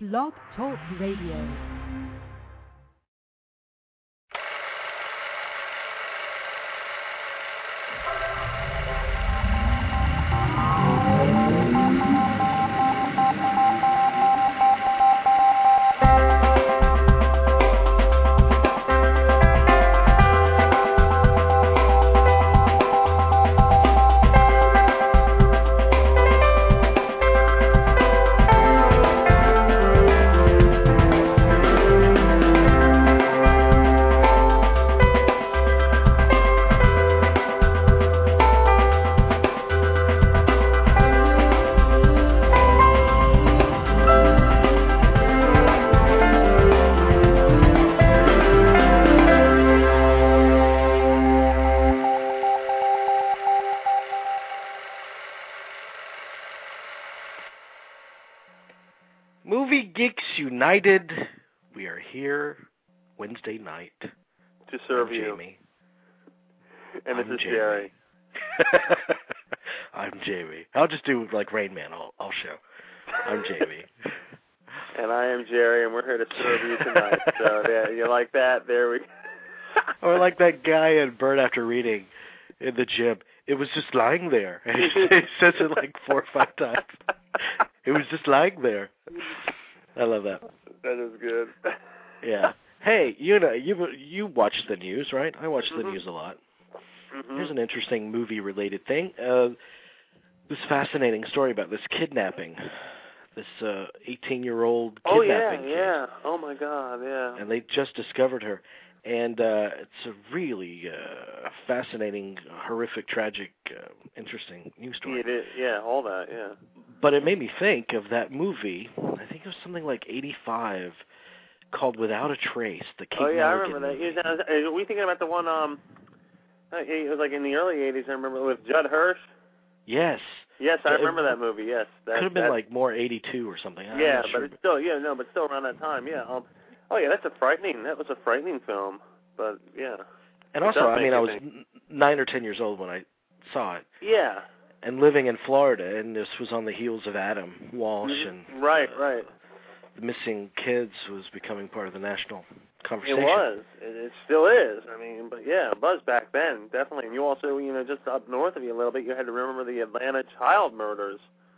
Blog Talk Radio. United, we are here Wednesday night to serve I'm you. Jamie. And this is Jerry. I'm Jamie. I'll just do like Rain Man. I'll show. I'm Jamie. And I am Jerry, and we're here to serve you tonight. So yeah, you like that? There we go. Or like that guy in Burn After Reading in the gym. It was just lying there. And he says it like 4 or 5 times. It was just lying there. I love that. That is good. Yeah. Hey, you know, you watch the news, right? I watch the news a lot. Mm-hmm. Here's an interesting movie-related thing. This fascinating story about this kidnapping. This 18-year-old kidnapping case. Yeah. Oh, my God, yeah. And they just discovered her. And it's a really fascinating, horrific, tragic, interesting news story. It is, yeah, all that, yeah. But it made me think of that movie, I think it was something like 85, called Without a Trace, the Kate Mulligan I remember that. movie. Are we thinking about the one, it was like in the early 80s, I remember, with Judd Hirsch? Yes. Yes, I remember that movie, yes. Could have been like more 82 or something. Yeah, but it's still, but still around that time, yeah. That was a frightening film, but yeah. And also, I mean, I was 9 or 10 years old when I saw it. Yeah. And living in Florida, and this was on the heels of Adam Walsh, and right. The missing kids was becoming part of the national conversation. It was. It still is. I mean, but yeah, it was back then, definitely. And you also, just up north of you a little bit, you had to remember the Atlanta child murders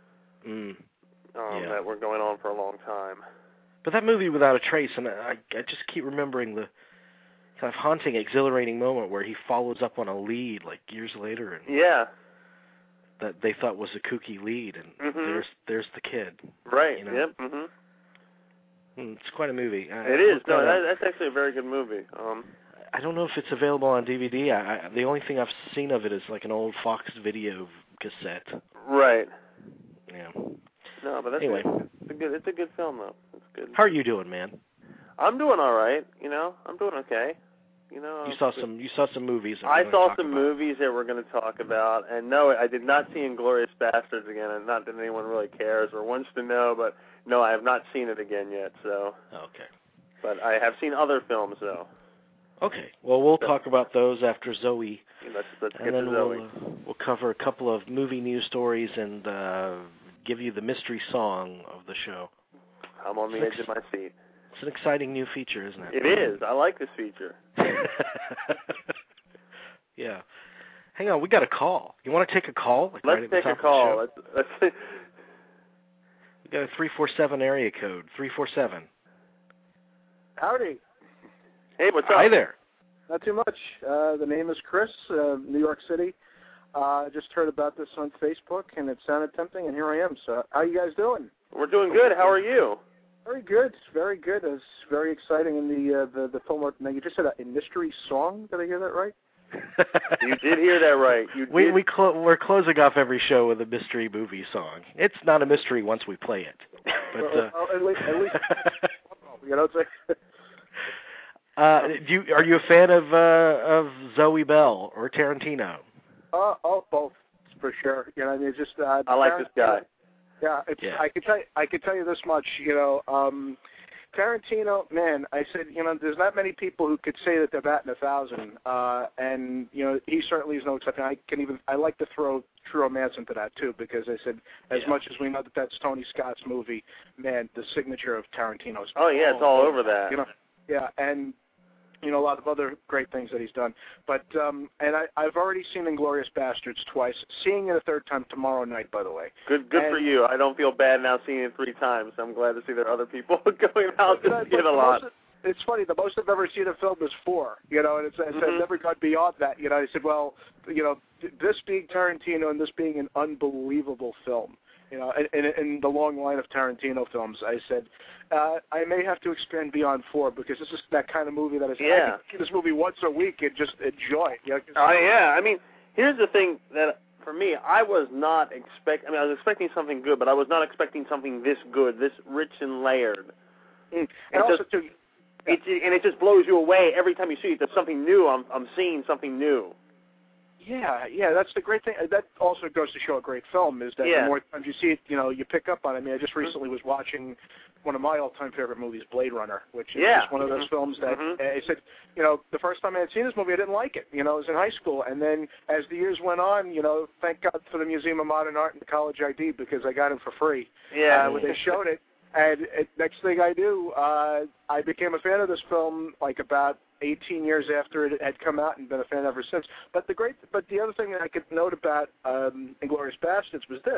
that were going on for a long time. But that movie, Without a Trace, and I just keep remembering the kind of haunting, exhilarating moment where he follows up on a lead like years later, and that they thought was a kooky lead, and there's the kid. Right. You know? Yep. Mm-hmm. It's quite a movie. It is. No, that's actually a very good movie. I don't know if it's available on DVD. The only thing I've seen of it is like an old Fox video cassette. Right. Yeah. No, but that's anyway. It's a good film, though. It's good. How are you doing, man? I'm doing all right. I'm doing okay. You saw some movies. I saw some movies that we're going to talk about, and no, I did not see Inglourious Basterds again, and not that anyone really cares or wants to know, but no, I have not seen it again yet. So. Okay. But I have seen other films, though. Okay. Well, we'll talk about those after Zoe. Let's and get then to Zoe. We'll cover a couple of movie news stories and give you the mystery song of the show. I'm on the edge of my seat. It's an exciting new feature, isn't it? It is. I like this feature. Yeah. Hang on, we got a call. You want to take a call? Like Let's take a call. Let's. We got a 347 area code. 347. Howdy. Hey, what's up? Hi there. Not too much. The name is Chris, New York City. I just heard about this on Facebook, and it sounded tempting, and here I am. So how you guys doing? We're doing good. How are you? Very good. Very good. It's very exciting in the film. Now, you just said a mystery song. Did I hear that right? You did hear that right. We're closing off every show with a mystery movie song. It's not a mystery once we play it. But, at least are you a fan of Zoe Bell or Tarantino? Both for sure. It's just I like this guy. Yeah, I could tell you this much. Tarantino, man, I said, there's not many people who could say that they're batting 1,000, and he certainly is no exception. I like to throw True Romance into that too, because I said, as much as we know that that's Tony Scott's movie, man, the signature of Tarantino's. Oh yeah, it's all over that. Yeah, and a lot of other great things that he's done. But and I've already seen Inglourious Bastards twice. Seeing it a third time tomorrow night, by the way. Good for you. I don't feel bad now seeing it 3 times. I'm glad to see there are other people going out to see it a lot. It's funny. The most I've ever seen a film is 4. And I've never gone beyond that. I said, well, this being Tarantino and this being an unbelievable film. In the long line of Tarantino films, I said, I may have to expand beyond 4 because this is that kind of movie that I can see this movie once a week and just enjoy it. Oh, yeah. I mean, here's the thing that, for me, I was not I was expecting something good, but I was not expecting something this good, this rich and layered. And also, too, it just blows you away every time you see it. There's something new. I'm seeing something new. Yeah, that's the great thing. That also goes to show a great film is that the more times you see it, you pick up on it. I mean, I just recently was watching one of my all-time favorite movies, Blade Runner, which is just one of those films that I said, the first time I had seen this movie, I didn't like it. I was in high school, and then as the years went on, thank God for the Museum of Modern Art and the College ID because I got it for free. When they showed it. And next thing I knew, I became a fan of this film like about 18 years after it had come out and been a fan ever since. But the other thing that I could note about Inglourious Bastards was this.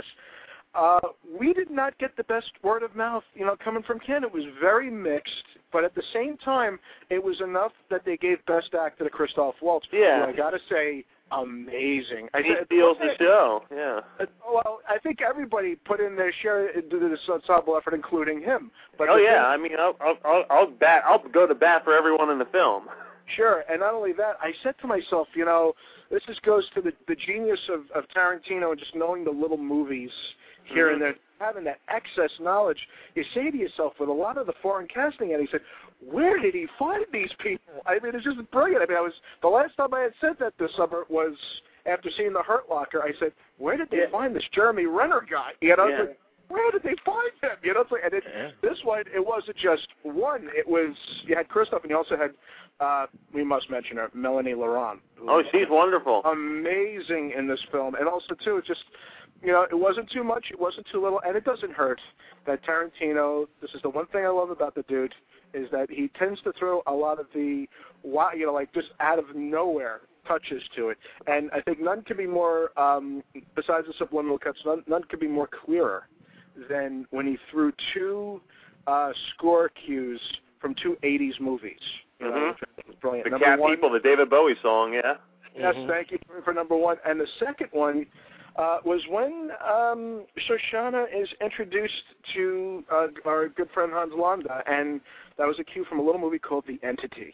We did not get the best word of mouth, coming from Ken. It was very mixed, but at the same time, it was enough that they gave Best Actor to Christoph Waltz. Yeah. I got to say, amazing. He steals the show. Yeah. Well, I think everybody put in their share into this ensemble effort, including him. But I mean, I'll go to bat for everyone in the film. Sure, and not only that, I said to myself, this just goes to the genius of Tarantino and just knowing the little movies here and there, having that excess knowledge. You say to yourself, with a lot of the foreign casting, and he said, where did he find these people? I mean, it's just brilliant. I mean, the last time I had said that this summer was after seeing The Hurt Locker. I said, where did they find this Jeremy Renner guy? Like, where did they find him? It's like, this one, it wasn't just one. It was, you had Christoph, and you also had, we must mention her, Melanie Laurent. Oh, she's wonderful. Amazing in this film. And also, too, it's just, it wasn't too much, it wasn't too little, and it doesn't hurt that Tarantino, this is the one thing I love about the dude, is that he tends to throw a lot of the, like just out of nowhere touches to it. And I think none could be more, besides the subliminal cuts, none could be more clearer than when he threw 2 score cues from 2 80s movies. Which was brilliant. The Cat People, the David Bowie song, Yes, thank you for number 1. And the second one was when Shoshana is introduced to our good friend Hans Landa, and that was a cue from a little movie called The Entity.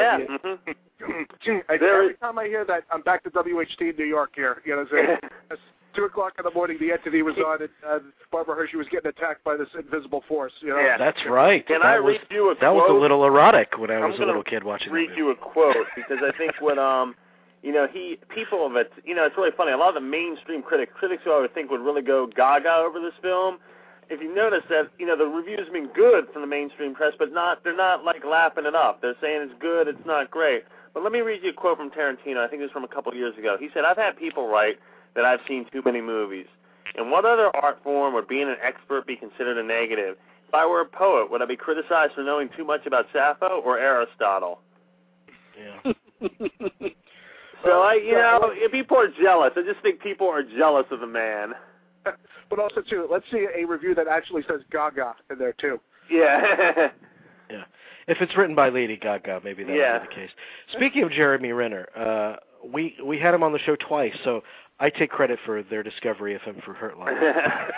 Every time I hear that, I'm back to WHT in New York here. It's 2 o'clock in the morning, The Entity was on, and Barbara Hershey was getting attacked by this invisible force. Yeah, that's right. Can I read you a quote? That was a little erotic when I was a little kid watching that movie. Read you a quote, because I think what, people of it, it's really funny. A lot of the mainstream critics who I would think would really go gaga over this film, if you notice that, the reviews have been good from the mainstream press, but they're not like lapping it up. They're saying it's good, it's not great. But let me read you a quote from Tarantino. I think it was from a couple of years ago. He said, I've had people write that I've seen too many movies. In what other art form would being an expert be considered a negative? If I were a poet, would I be criticized for knowing too much about Sappho or Aristotle? Yeah. So, people are jealous. I just think people are jealous of the man. But also, too, let's see a review that actually says Gaga in there, too. Yeah. Yeah. If it's written by Lady Gaga, maybe that would be the case. Speaking of Jeremy Renner, we had him on the show twice, so I take credit for their discovery of him for Hurt Locker.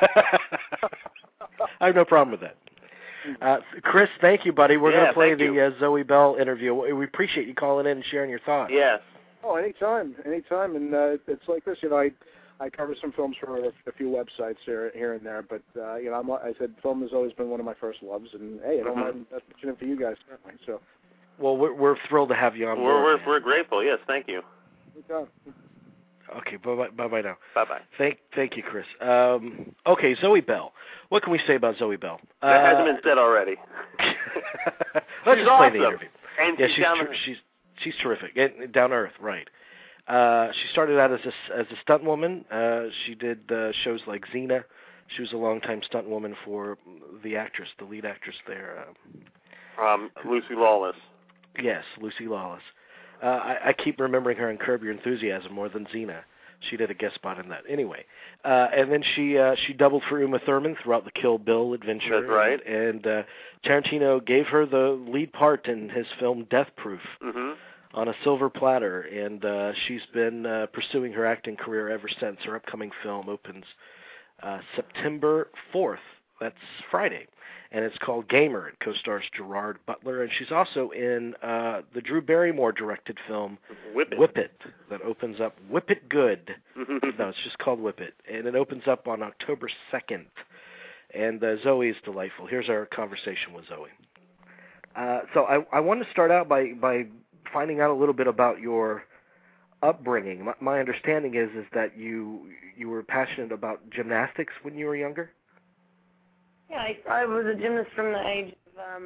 I have no problem with that. Chris, thank you, buddy. We're going to play the Zoe Bell interview. We appreciate you calling in and sharing your thoughts. Yes. Oh, anytime. And it's like this, I cover some films for a few websites here and there, but I said film has always been one of my first loves, and hey, I don't mind that mentioning for you guys certainly. So, well, we're thrilled to have you on board. We're grateful. Yes, thank you. Anytime. Okay, bye now. Bye. Thank you, Chris. Okay, Zoe Bell. What can we say about Zoe Bell? That hasn't been said already. Let's she's just awesome. play the interview. And she's terrific. Down to earth, right. She started out as a stunt woman. She did shows like Xena. She was a longtime stunt woman for the lead actress there. Lucy Lawless. Yes, Lucy Lawless. I keep remembering her in Curb Your Enthusiasm more than Xena. She did a guest spot in that. Anyway, and then she doubled for Uma Thurman throughout the Kill Bill adventure. That's right. And Tarantino gave her the lead part in his film Death Proof on a silver platter, and she's been pursuing her acting career ever since. Her upcoming film opens September 4th. That's Friday. And it's called Gamer. It co-stars Gerard Butler, and she's also in the Drew Barrymore directed film Whip It that opens up. Whip It Good. No, it's just called Whip It, and it opens up on October 2nd. And Zoe is delightful. Here's our conversation with Zoe. So I want to start out by finding out a little bit about your upbringing. My understanding is that you were passionate about gymnastics when you were younger. Yeah, I was a gymnast from the age of,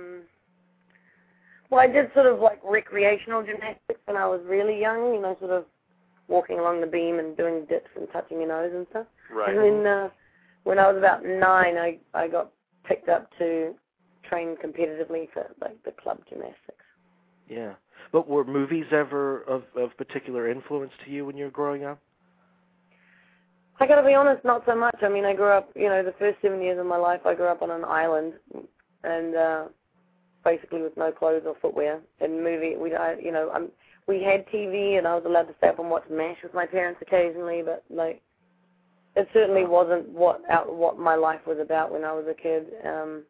I did sort of like recreational gymnastics when I was really young, sort of walking along the beam and doing dips and touching your nose and stuff. Right. And then when I was about 9, I got picked up to train competitively for like the club gymnastics. Yeah. But were movies ever of particular influence to you when you were growing up? I got to be honest, not so much. I mean, I grew up, the first 7 years of my life, I grew up on an island, and basically with no clothes or footwear. And we had TV, and I was allowed to stay up and watch MASH with my parents occasionally, but like, it certainly wasn't what my life was about when I was a kid. And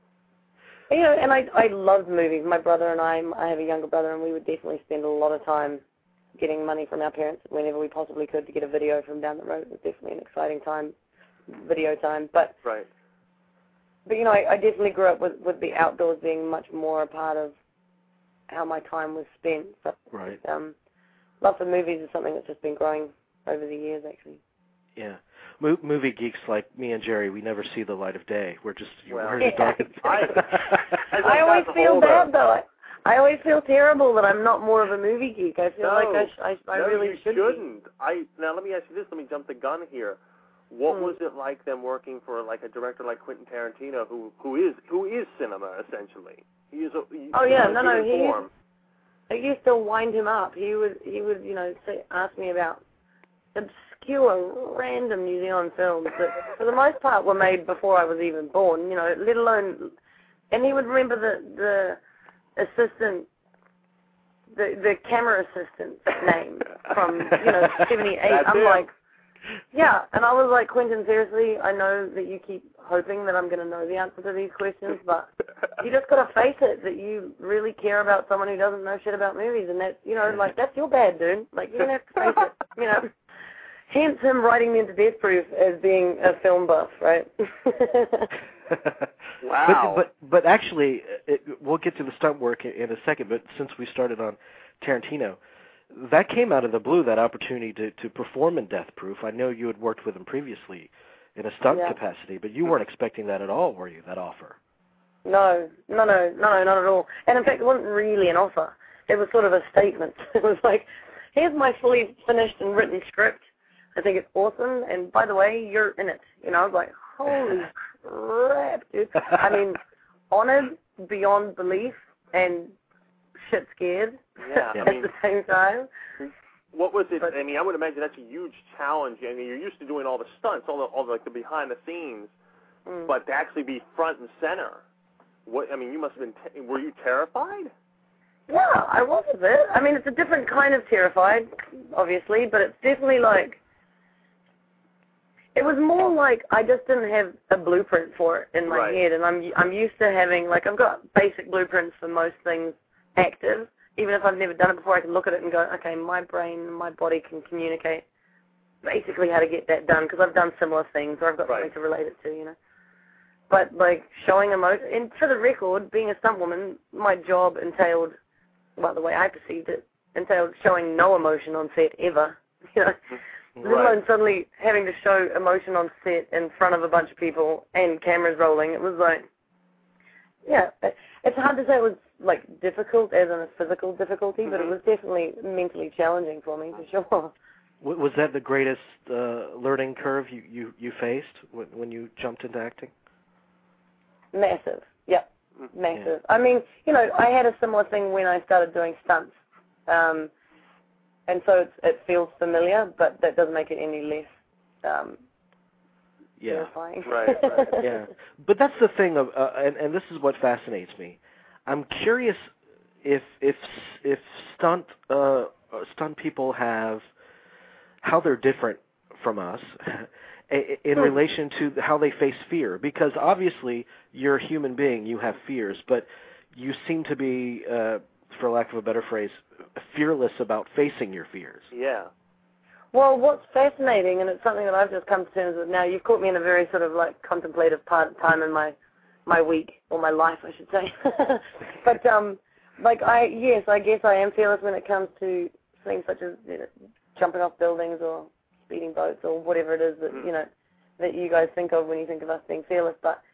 I loved movies. My brother and I have a younger brother, and we would definitely spend a lot of time getting money from our parents whenever we possibly could to get a video from down the road. It was definitely an exciting time, video time. But right. But I definitely grew up with the outdoors being much more a part of how my time was spent. So, right. Love for movies is something that's just been growing over the years, actually. Yeah. Movie geeks like me and Jerry, we never see the light of day. We're just dark. I always feel bad, though. I always feel terrible that I'm not more of a movie geek. I feel like I really shouldn't. Now let me ask you this. Let me jump the gun here. What was it like them working for like a director like Quentin Tarantino, who is cinema essentially? He is. I used to wind him up. He would ask me about obscure, random New Zealand films that, for the most part, were made before I was even born. Let alone, and he would remember the assistant, the camera assistant's name from 78. I'm like, yeah, and I was like, Quentin, seriously, I know that you keep hoping that I'm going to know the answer to these questions, but you just got to face it that you really care about someone who doesn't know shit about movies, and that's that's your bad, dude. Like, you're going to have to face it, Hence him writing me into Death Proof as being a film buff, right? Wow. But actually, we'll get to the stunt work in a second, but since we started on Tarantino, that came out of the blue, that opportunity to perform in Death Proof. I know you had worked with him previously in a stunt capacity, but you weren't expecting that at all, were you, that offer? No, not at all. And in fact, it wasn't really an offer. It was sort of a statement. It was like, here's my fully finished and written script. I think it's awesome, and by the way, you're in it. I was like, holy crap, dude. I mean, honored beyond belief and shit scared at the same time. What was it? I would imagine that's a huge challenge. You're used to doing all the stunts, all the behind the scenes, but to actually be front and center. You must have been. Were you terrified? Yeah, I was a bit. It's a different kind of terrified, obviously, but it's definitely like. It was more like I just didn't have a blueprint for it in my head, and I'm used to having, like, I've got basic blueprints for most things active. Even if I've never done it before, I can look at it and go, okay, my brain, my body can communicate basically how to get that done, because I've done similar things, or I've got something to relate it to, But, like, showing emotion, and for the record, being a stunt woman, my job entailed, well, the way I perceived it, entailed showing no emotion on set ever, Let alone suddenly having to show emotion on set in front of a bunch of people and cameras rolling. It was like, yeah. It's hard to say it was like difficult as in a physical difficulty, but it was definitely mentally challenging for me, for sure. Was that the greatest learning curve you faced when you jumped into acting? Massive, yep, massive. Yeah. I mean, I had a similar thing when I started doing stunts, and so it feels familiar, but that doesn't make it any less terrifying. Right. Yeah, but that's the thing of, and this is what fascinates me. I'm curious if stunt people have how they're different from us in relation to how they face fear, because obviously you're a human being, you have fears, but you seem to be, for lack of a better phrase, fearless about facing your fears. Yeah. Well, what's fascinating, and it's something that I've just come to terms with now, you've caught me in a very sort of like contemplative time in my week, or my life, I should say. But, I guess I am fearless when it comes to things such as, jumping off buildings or speeding boats or whatever it is that, that you guys think of when you think of us being fearless.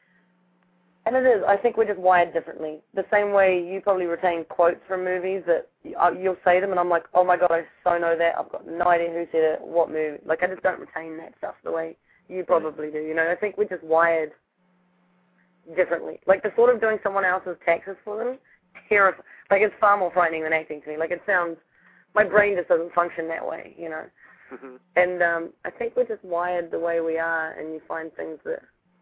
And it is, I think we're just wired differently. The same way you probably retain quotes from movies that you'll say them and I'm like, oh my God, I so know that. I've got no idea who said it, what movie. Like, I just don't retain that stuff the way you probably do. I think we're just wired differently. Like, the thought of doing someone else's taxes for them, it's far more frightening than acting to me. Like, it sounds, my brain just doesn't function that way, Mm-hmm. And I think we're just wired the way we are, and you find things that,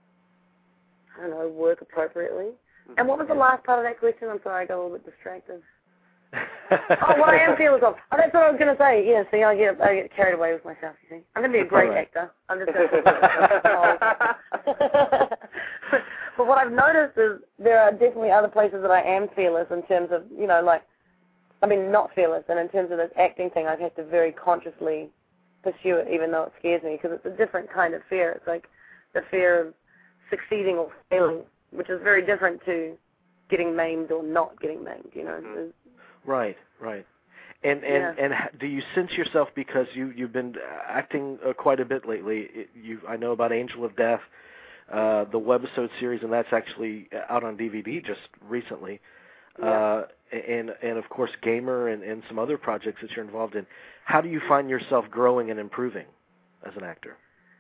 I don't know, work appropriately. And what was the last part of that question? I'm sorry, I got a little bit distracted. What I am fearless of. Oh, that's what I was going to say. Yeah, see, I get carried away with myself, you see. I'm going to be a great actor. I'm just going to But what I've noticed is there are definitely other places that I am fearless in terms of, not fearless, and in terms of this acting thing, I've had to very consciously pursue it, even though it scares me, because it's a different kind of fear. It's like the fear of succeeding or failing, which is very different to getting maimed or not getting maimed, Right. And do you sense yourself, because you've been acting quite a bit lately, I know about Angel of Death, the webisode series, and that's actually out on DVD just recently. Yeah. And of course Gamer and some other projects that you're involved in. How do you find yourself growing and improving as an actor?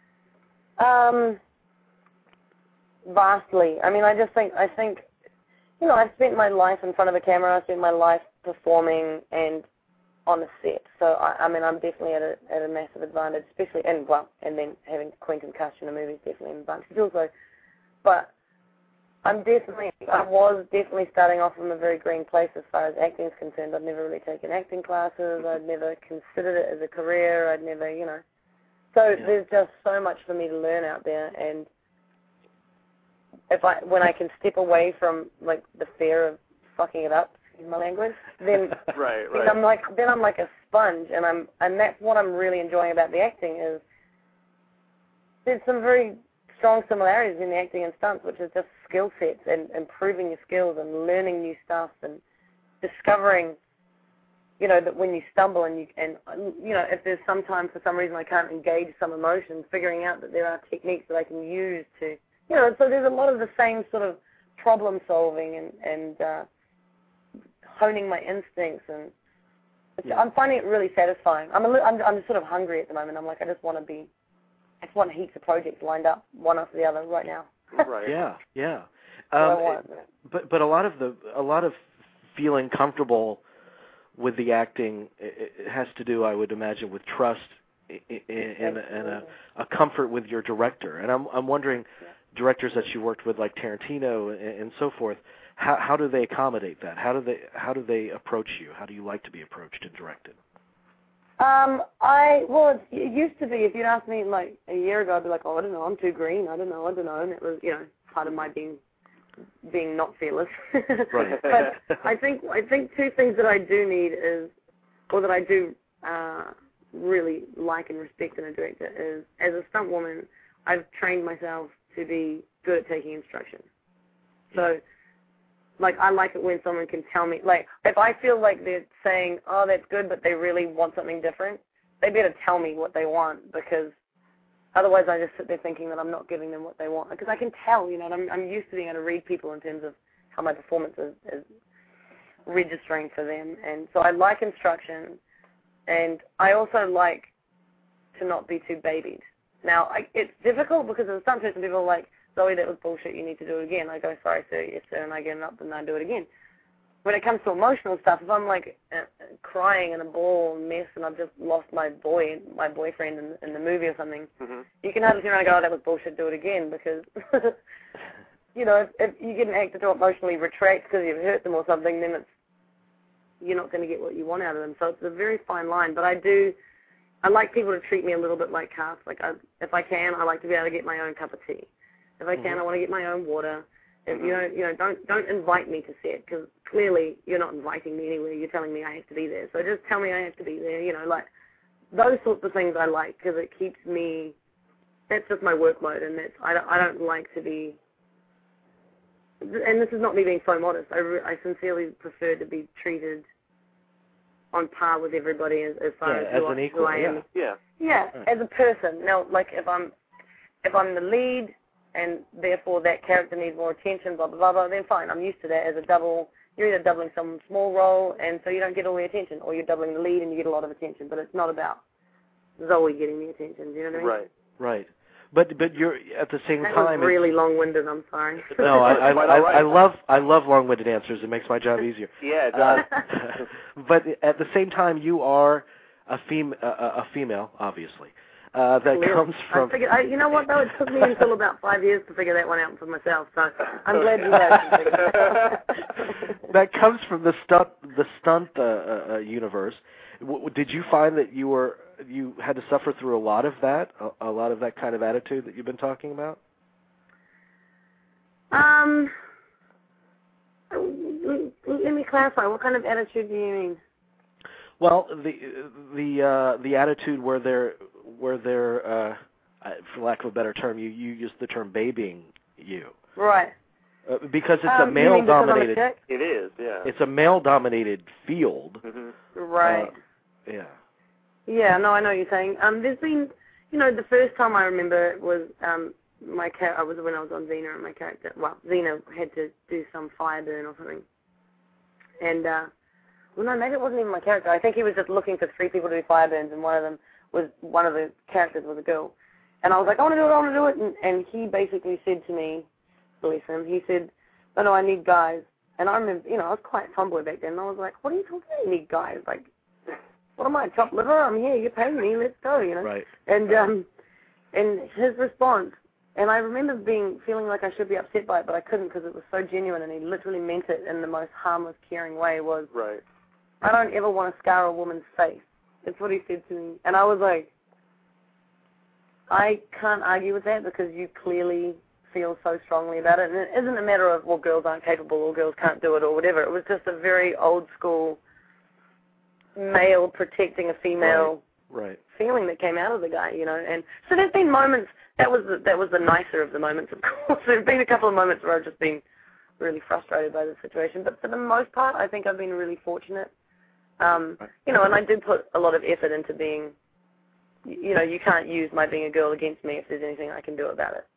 Vastly. I mean, I think I've spent my life in front of a camera. I've spent my life performing and on a set. So I'm definitely at a massive advantage, especially and then having Quentin cast in a movie is definitely an advantage also. But I was definitely starting off from a very green place as far as acting is concerned. I'd never really taken acting classes. I'd never considered it as a career. I'd never, So there's just so much for me to learn out there, and when I can step away from like the fear of fucking it up, excuse my language, then right. I'm like a sponge, and that's what I'm really enjoying about the acting is there's some very strong similarities in the acting and stunts, which is just skill sets and improving your skills and learning new stuff and discovering, that when you stumble and if there's sometimes for some reason I can't engage some emotions, figuring out that there are techniques that I can use to, so there's a lot of the same sort of problem solving and honing my instincts, and I'm finding it really satisfying. I'm sort of hungry at the moment. I'm like, I just want heaps of projects lined up, one after the other, right now. Right. Yeah. But a lot of feeling comfortable with the acting, it has to do, I would imagine, with trust and a comfort with your director. And I'm wondering, directors that you worked with, like Tarantino and so forth, how do they accommodate that? How do they approach you? How do you like to be approached and directed? It used to be, if you'd asked me like a year ago, I'd be like, I don't know, I'm too green, I don't know, and it was, part of my being not fearless. Right. But I think two things that I do need that I do really like and respect in a director is, as a stunt woman, I've trained myself to be good at taking instruction. So, like, I like it when someone can tell me, like, if I feel like they're saying, oh, that's good, but they really want something different, they better tell me what they want, because otherwise I just sit there thinking that I'm not giving them what they want. Because I can tell, and I'm used to being able to read people in terms of how my performance is registering for them. And so I like instruction, and I also like to not be too babied. Now, it's difficult because as a stunt person, people are like, Zoe, that was bullshit, you need to do it again. I go, sorry, sir, yes, sir, and I get up and I do it again. When it comes to emotional stuff, if I'm like crying in a ball mess and I've just lost my boyfriend in the movie or something, you can hardly turn around and go, oh, that was bullshit, do it again, because, you know, if you get an actor to emotionally retract because you've hurt them or something, then you're not going to get what you want out of them. So it's a very fine line, but I like people to treat me a little bit like cast. Like, if I can, I like to be able to get my own cup of tea. If I can, I want to get my own water. If, you know, don't invite me to set, because clearly you're not inviting me anywhere. You're telling me I have to be there. So just tell me I have to be there. You know, like those sorts of things I like, because it keeps me. That's just my work mode, and I don't like to be. And this is not me being so modest. I sincerely prefer to be treated on par with everybody as far as who I am. Yeah, as a person. Now, like if I'm the lead, and therefore that character needs more attention, blah, blah, blah, blah, then fine, I'm used to that as a double. You're either doubling some small role, and so you don't get all the attention, or you're doubling the lead and you get a lot of attention, but it's not about Zoe getting the attention, do you know what I mean? Right. But you're, at the same time... That was really long-winded, I'm sorry. No, I love long-winded answers. It makes my job easier. Yeah, it does. But at the same time, you are a female, obviously. That comes from... you know what, though? It took me until about 5 years to figure that one out for myself, so I'm glad you guys can figure it out. That comes from the stunt universe. Did you find that you had to suffer through a lot of that kind of attitude that you've been talking about? Let me clarify. What kind of attitude do you mean? Well, the attitude where they're for lack of a better term, you use the term babying you. Right. Because it's a male-dominated. It is, yeah. It's a male-dominated field. Right. Yeah. Yeah, no, I know what you're saying. There's been, the first time I remember it was when I was on Xena, and my character, Xena had to do some fire burn or something. And, no, maybe it wasn't even my character. I think he was just looking for 3 people to do fire burns, and one of the characters was a girl. And I was like, I want to do it. And he basically said to me, bless him, he said, no, I need guys. And I remember, I was quite a tomboy back then, and I was like, what are you talking about? You need guys? Like, what am I, chopped liver? I'm here, you're paying me, let's go, Right. And his response, and I remember feeling like I should be upset by it, but I couldn't because it was so genuine, and he literally meant it in the most harmless, caring way, was, right. I don't ever want to scar a woman's face. That's what he said to me. And I was like, I can't argue with that because you clearly feel so strongly about it. And it isn't a matter of, well, girls aren't capable or girls can't do it or whatever. It was just a very old school male protecting a female feeling that came out of the guy, And so there's been moments, that was the nicer of the moments, of course. There's been a couple of moments where I've just been really frustrated by the situation. But for the most part, I think I've been really fortunate. And I did put a lot of effort into being, you can't use my being a girl against me if there's anything I can do about it.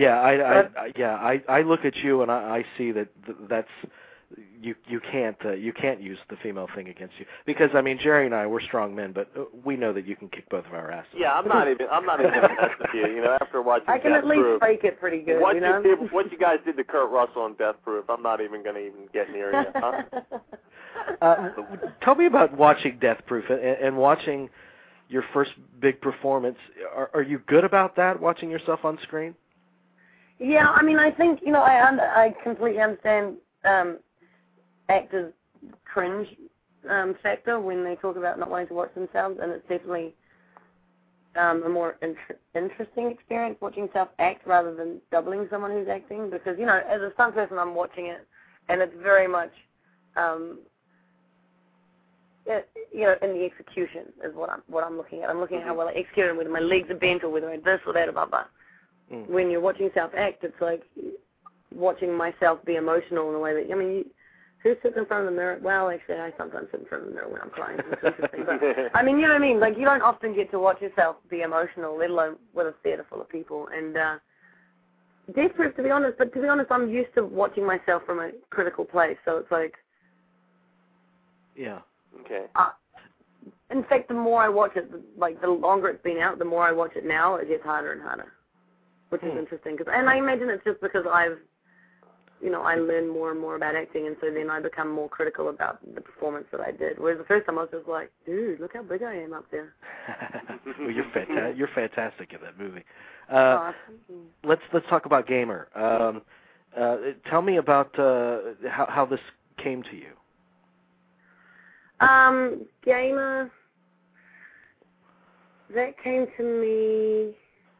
I look at you and I see that's you can't use the female thing against you because Jerry and I, we're strong men, but we know that you can kick both of our asses. Yeah, I'm not even impressed with you. After watching I can Death at least Proof, fake it pretty good. What you guys did to Kurt Russell on Death Proof, I'm not even going to get near you. Huh? Tell me about watching Death Proof and watching your first big performance. Are you good about that, watching yourself on screen? Yeah, I think, I completely understand actors' cringe factor when they talk about not wanting to watch themselves, and it's definitely a more interesting experience watching self act rather than doubling someone who's acting because, as a stunt person, I'm watching it, and it's very much... in the execution is what I'm looking at. I'm looking at how well I execute and whether my legs are bent or whether I this or that or blah, blah. When you're watching self act, it's like watching myself be emotional in a way that, who sits in front of the mirror? Well, actually, I sometimes sit in front of the mirror when I'm crying. It's interesting. But, you know what I mean? Like, you don't often get to watch yourself be emotional, let alone with a theater full of people. And Death Proof, to be honest, but to be honest, I'm used to watching myself from a critical place, so it's like... Yeah. Okay. In fact, the more I watch it, like, the longer it's been out, the more I watch it now, it gets harder and harder, which is interesting. And I imagine it's just because I've, I learn more and more about acting, and so then I become more critical about the performance that I did. Whereas the first time I was just like, dude, look how big I am up there. Well, you're fantastic in that movie. Let's talk about Gamer. Tell me about how this came to you. Gamer, that came to me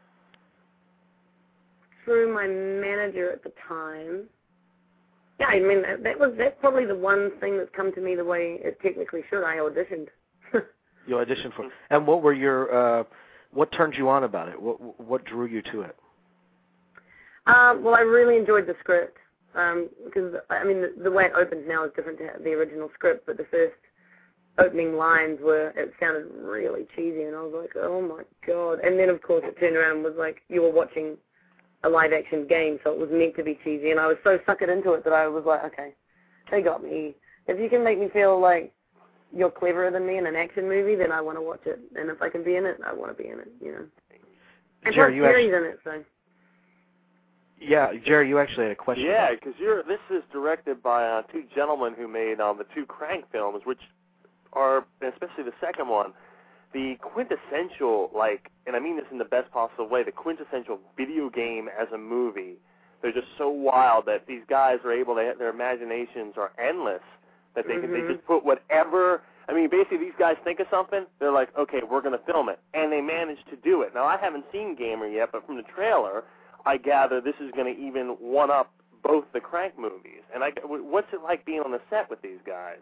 through my manager at the time. Yeah, I mean, that's probably the one thing that's come to me the way it technically should. I auditioned. You auditioned for, and what were your, what turned you on about it? What drew you to it? Well, I really enjoyed the script, because, I mean, the way it opens now is different to the original script, but the first opening lines it sounded really cheesy, and I was like, oh my God. And then, of course, it turned around and was like, you were watching a live-action game, so it was meant to be cheesy, and I was so suckered into it that I was like, okay, they got me. If you can make me feel like you're cleverer than me in an action movie, then I want to watch it, and if I can be in it, I want to be in it, And Jerry, plus, Jerry's in it, so... Yeah, Jerry, you actually had a question. Yeah, because this is directed by two gentlemen who made the two Crank films, which are, especially the second one, the quintessential, and I mean this in the best possible way, the quintessential video game as a movie. They're just so wild that these guys are able to, their imaginations are endless, that they just put whatever, I mean, basically these guys think of something, they're like, okay, we're going to film it, and they manage to do it. Now, I haven't seen Gamer yet, but from the trailer, I gather this is going to even one-up both the Crank movies. And what's it like being on the set with these guys?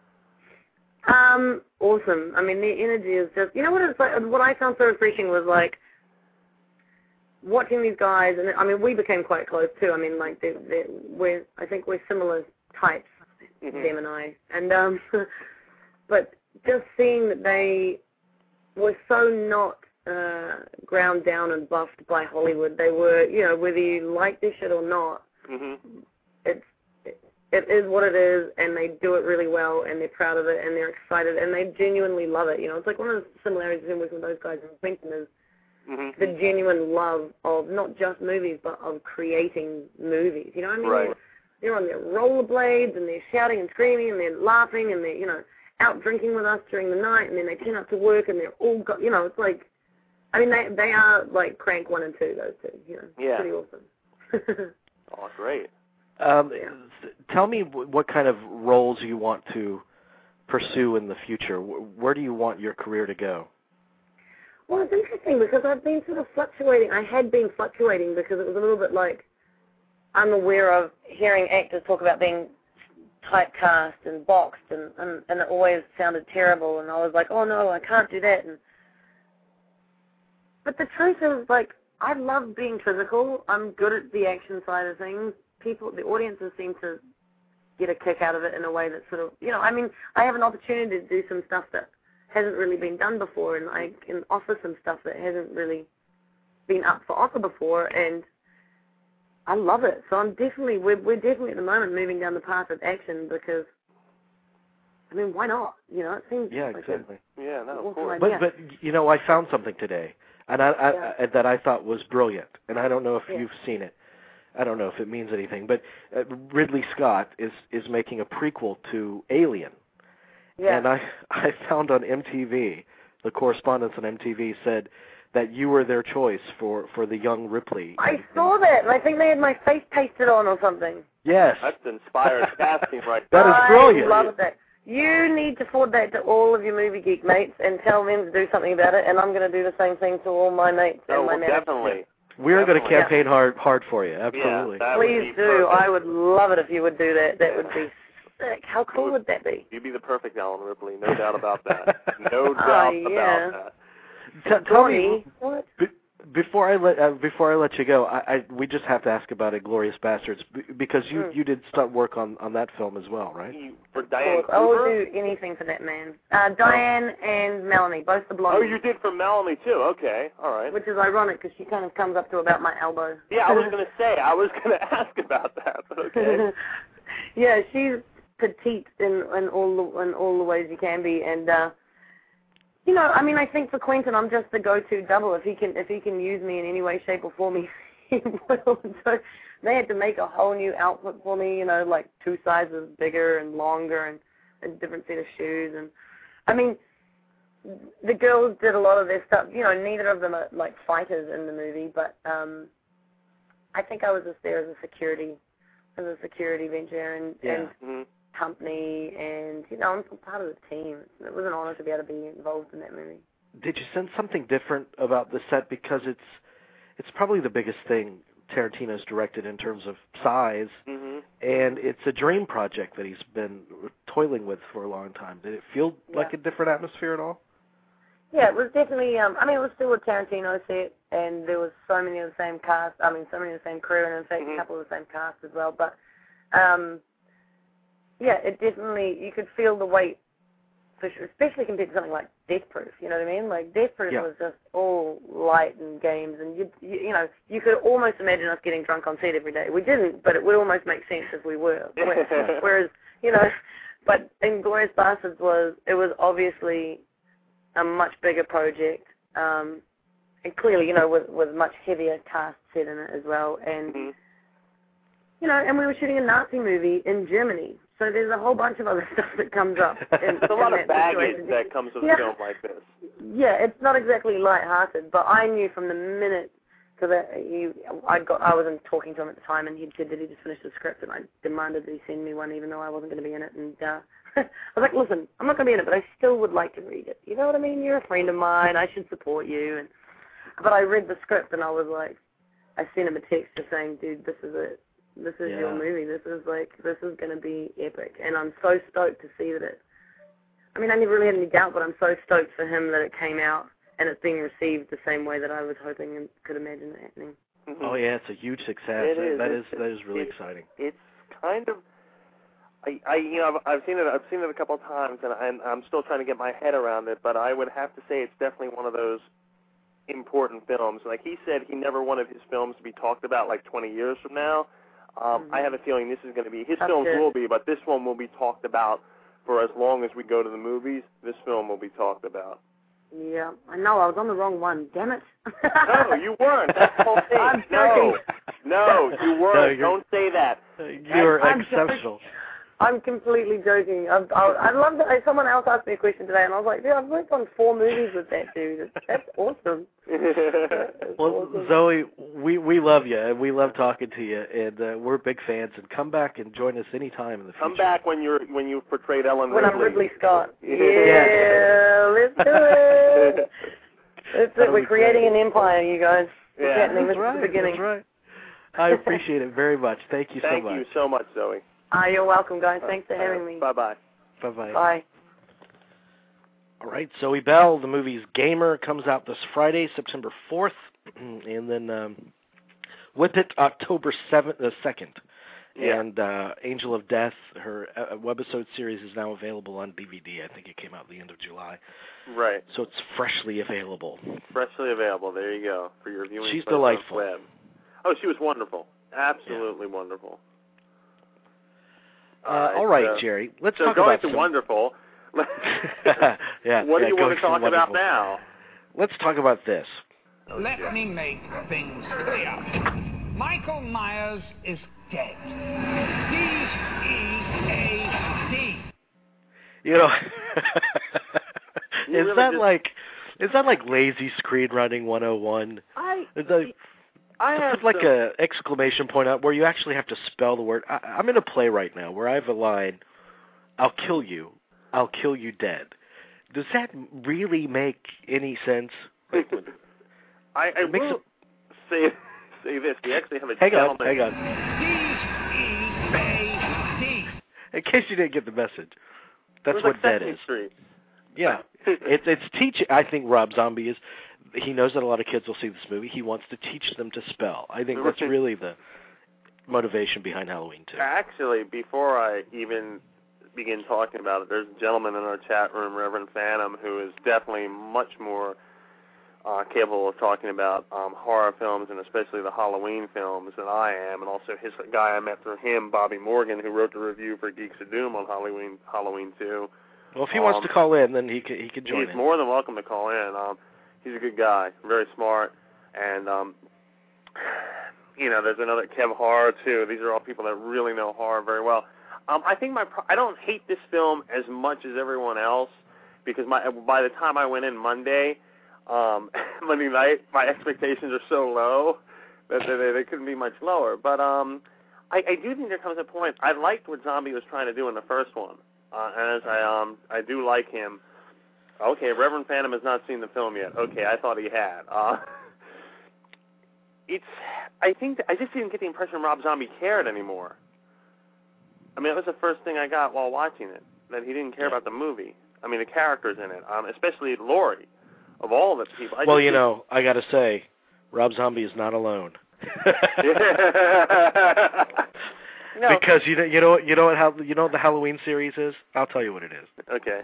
Awesome. I mean, the energy is just, what it's like, what I found so refreshing was, like, watching these guys, and, I mean, we became quite close, too. I mean, like, I think we're similar types, them and I. And, but just seeing that they were so not ground down and buffed by Hollywood. They were, whether you like this shit or not, it is what it is, and they do it really well, and they're proud of it, and they're excited, and they genuinely love it. It's like one of the similarities between working with those guys and Quentin is the genuine love of not just movies, but of creating movies. You know what I mean? Right. They're on their rollerblades, and they're shouting and screaming, and they're laughing, and they're, out drinking with us during the night, and then they turn up to work, and they're all got, it's like, I mean, they are like Crank 1 and 2, those two. Yeah. Pretty awesome. Oh, great. Tell me what kind of roles you want to pursue in the future. Where do you want your career to go? Well, it's interesting because I've been sort of fluctuating. I had been fluctuating because it was a little bit like I'm aware of hearing actors talk about being typecast and boxed, and it always sounded terrible, and I was like, oh, no, I can't do that. But the truth is, like, I love being physical. I'm good at the action side of things. The audiences seem to get a kick out of it in a way that sort of, I mean, I have an opportunity to do some stuff that hasn't really been done before, and I can offer some stuff that hasn't really been up for offer before, and I love it. So we're definitely at the moment moving down the path of action because, I mean, why not? It seems like exactly. Of course. But I found something today, and that I thought was brilliant, and I don't know if you've seen it. I don't know if it means anything, but Ridley Scott is making a prequel to Alien. Yeah. And I found on MTV, the correspondents on MTV said that you were their choice for the young Ripley. I saw that, and I think they had my face pasted on or something. Yes. That's inspired casting right there. That is brilliant. I love that. You need to forward that to all of your movie geek mates and tell them to do something about it, and I'm going to do the same thing to all my mates and my manager. Definitely. We're going to campaign hard for you, absolutely. Yeah, please do. I would love it if you would do that. That would be sick. How cool would that be? You'd be the perfect Ellen Ripley, no doubt about that. No doubt about that. Tell me, what? Before I let you go, we just have to ask about Inglourious Basterds because you did start work on that film as well, right? For Diane Kruger? I will do anything for that man. Diane and Melanie, both the blondes. Oh, you did for Melanie too. Okay, all right. Which is ironic because she kind of comes up to about my elbow. Yeah, I was going to ask about that. Okay. Yeah, she's petite in all the ways you can be, and you know, I mean, I think for Quentin, I'm just the go-to double. If he can use me in any way, shape, or form, he will. So they had to make a whole new outfit for me, you know, like 2 sizes bigger and longer, and a different set of shoes. And I mean, the girls did a lot of their stuff. You know, neither of them are like fighters in the movie, but I think I was just there as a security venture and company, and you know, I'm part of the team. It was an honor to be able to be involved in that movie. Did you sense something different about the set because it's probably the biggest thing Tarantino's directed in terms of size, and it's a dream project that he's been toiling with for a long time. Did it feel like a different atmosphere at all? Yeah, it was definitely. I mean, it was still a Tarantino set, and there was so many of the same cast. I mean, so many of the same crew, and in fact, a couple of the same cast as well. But yeah, it definitely, you could feel the weight, for sure, especially compared to something like Death Proof, you know what I mean? Like, Death Proof was just all light and games, and you know, you could almost imagine us getting drunk on set every day. We didn't, but it would almost make sense if we were. Whereas, you know, but Inglourious Basterds was obviously a much bigger project, and clearly, you know, with much heavier cast set in it as well, and, you know, and we were shooting a Nazi movie in Germany. So there's a whole bunch of other stuff that comes up. There's a lot of baggage that comes with a film like this. Yeah, it's not exactly lighthearted, but I knew from the minute, because I wasn't talking to him at the time, and he said that he just finished the script, and I demanded that he send me one, even though I wasn't going to be in it. And I was like, listen, I'm not going to be in it, but I still would like to read it. You know what I mean? You're a friend of mine. I should support you. But I read the script, and I was like, I sent him a text just saying, dude, this is it. This is your movie. This is going to be epic. And I'm so stoked to see that I mean, I never really had any doubt, but I'm so stoked for him that it came out and it's being received the same way that I was hoping and could imagine it happening. Oh yeah, it's a huge success. That is really exciting. It's kind of, I've seen it a couple of times, and I'm still trying to get my head around it. But I would have to say it's definitely one of those important films. Like he said, he never wanted his films to be talked about like 20 years from now. I have a feeling this is going to be, his films will be, but this one will be talked about for as long as we go to the movies. This film will be talked about. Yeah, I know, I was on the wrong one. Damn it. No, you weren't. That's the whole thing. I'm joking. No, you weren't. No, don't say that. You're exceptional. I'm completely joking. I love that. Someone else asked me a question today, and I was like, dude, I've worked on 4 movies with that dude. That's awesome. Well, awesome. Zoe, we love you, and we love talking to you, and we're big fans. And come back and join us anytime in the future. Come back when you portrayed Ellen Ripley. When I'm Ridley Scott. Yeah, let's do it. That's it. We're creating an empire, you guys. Yeah, that's right. That's right. I appreciate it very much. Thank you so much. Thank you so much, Zoe. You're welcome, guys. Thanks for having me. Bye-bye. Bye-bye. Bye. All right, Zoe Bell, the movie's Gamer, comes out this Friday, September 4th, and then Whip It, October 2nd. Yeah. And Angel of Death, her webisode series, is now available on DVD. I think it came out at the end of July. Right. So it's freshly available. Freshly available. There you go. For your viewing. She's delightful. Web. Oh, she was wonderful. Absolutely wonderful. All right, Jerry. Let's talk about going to wonderful. Yeah. What do you want to talk about now? Let's talk about this. Let me make things clear. Michael Myers is dead. D-E-A-D. You know, is that like lazy screenwriting 101? It's like a exclamation point out where you actually have to spell the word. I'm in a play right now where I have a line, I'll kill you dead. Does that really make any sense? I will say this. We actually have a gentleman. Hang on. D-E-A-D. In case you didn't get the message. That's what dead is. Street. Yeah. It's teaching, I think Rob Zombie is, he knows that a lot of kids will see this movie. He wants to teach them to spell. I think that's really the motivation behind Halloween 2. Actually, before I even begin talking about it, there's a gentleman in our chat room, Reverend Phantom, who is definitely much more capable of talking about horror films and especially the Halloween films than I am, and also his guy I met through him, Bobby Morgan, who wrote the review for Geeks of Doom on Halloween 2. Well, if he wants to call in, then he can join in. He's more than welcome to call in. He's a good guy, very smart, and there's another Kev Horror too. These are all people that really know horror very well. I think I don't hate this film as much as everyone else because by the time I went in Monday night, my expectations are so low that they couldn't be much lower. But I do think there comes a point. I liked what Zombie was trying to do in the first one, and as I do like him. Okay, Reverend Phantom has not seen the film yet. Okay, I thought he had. I just didn't get the impression Rob Zombie cared anymore. I mean, that was the first thing I got while watching it, that he didn't care about the movie. I mean, the characters in it, especially Laurie, of all the people. I got to say, Rob Zombie is not alone. No. Because you know what the Halloween series is? I'll tell you what it is. Okay.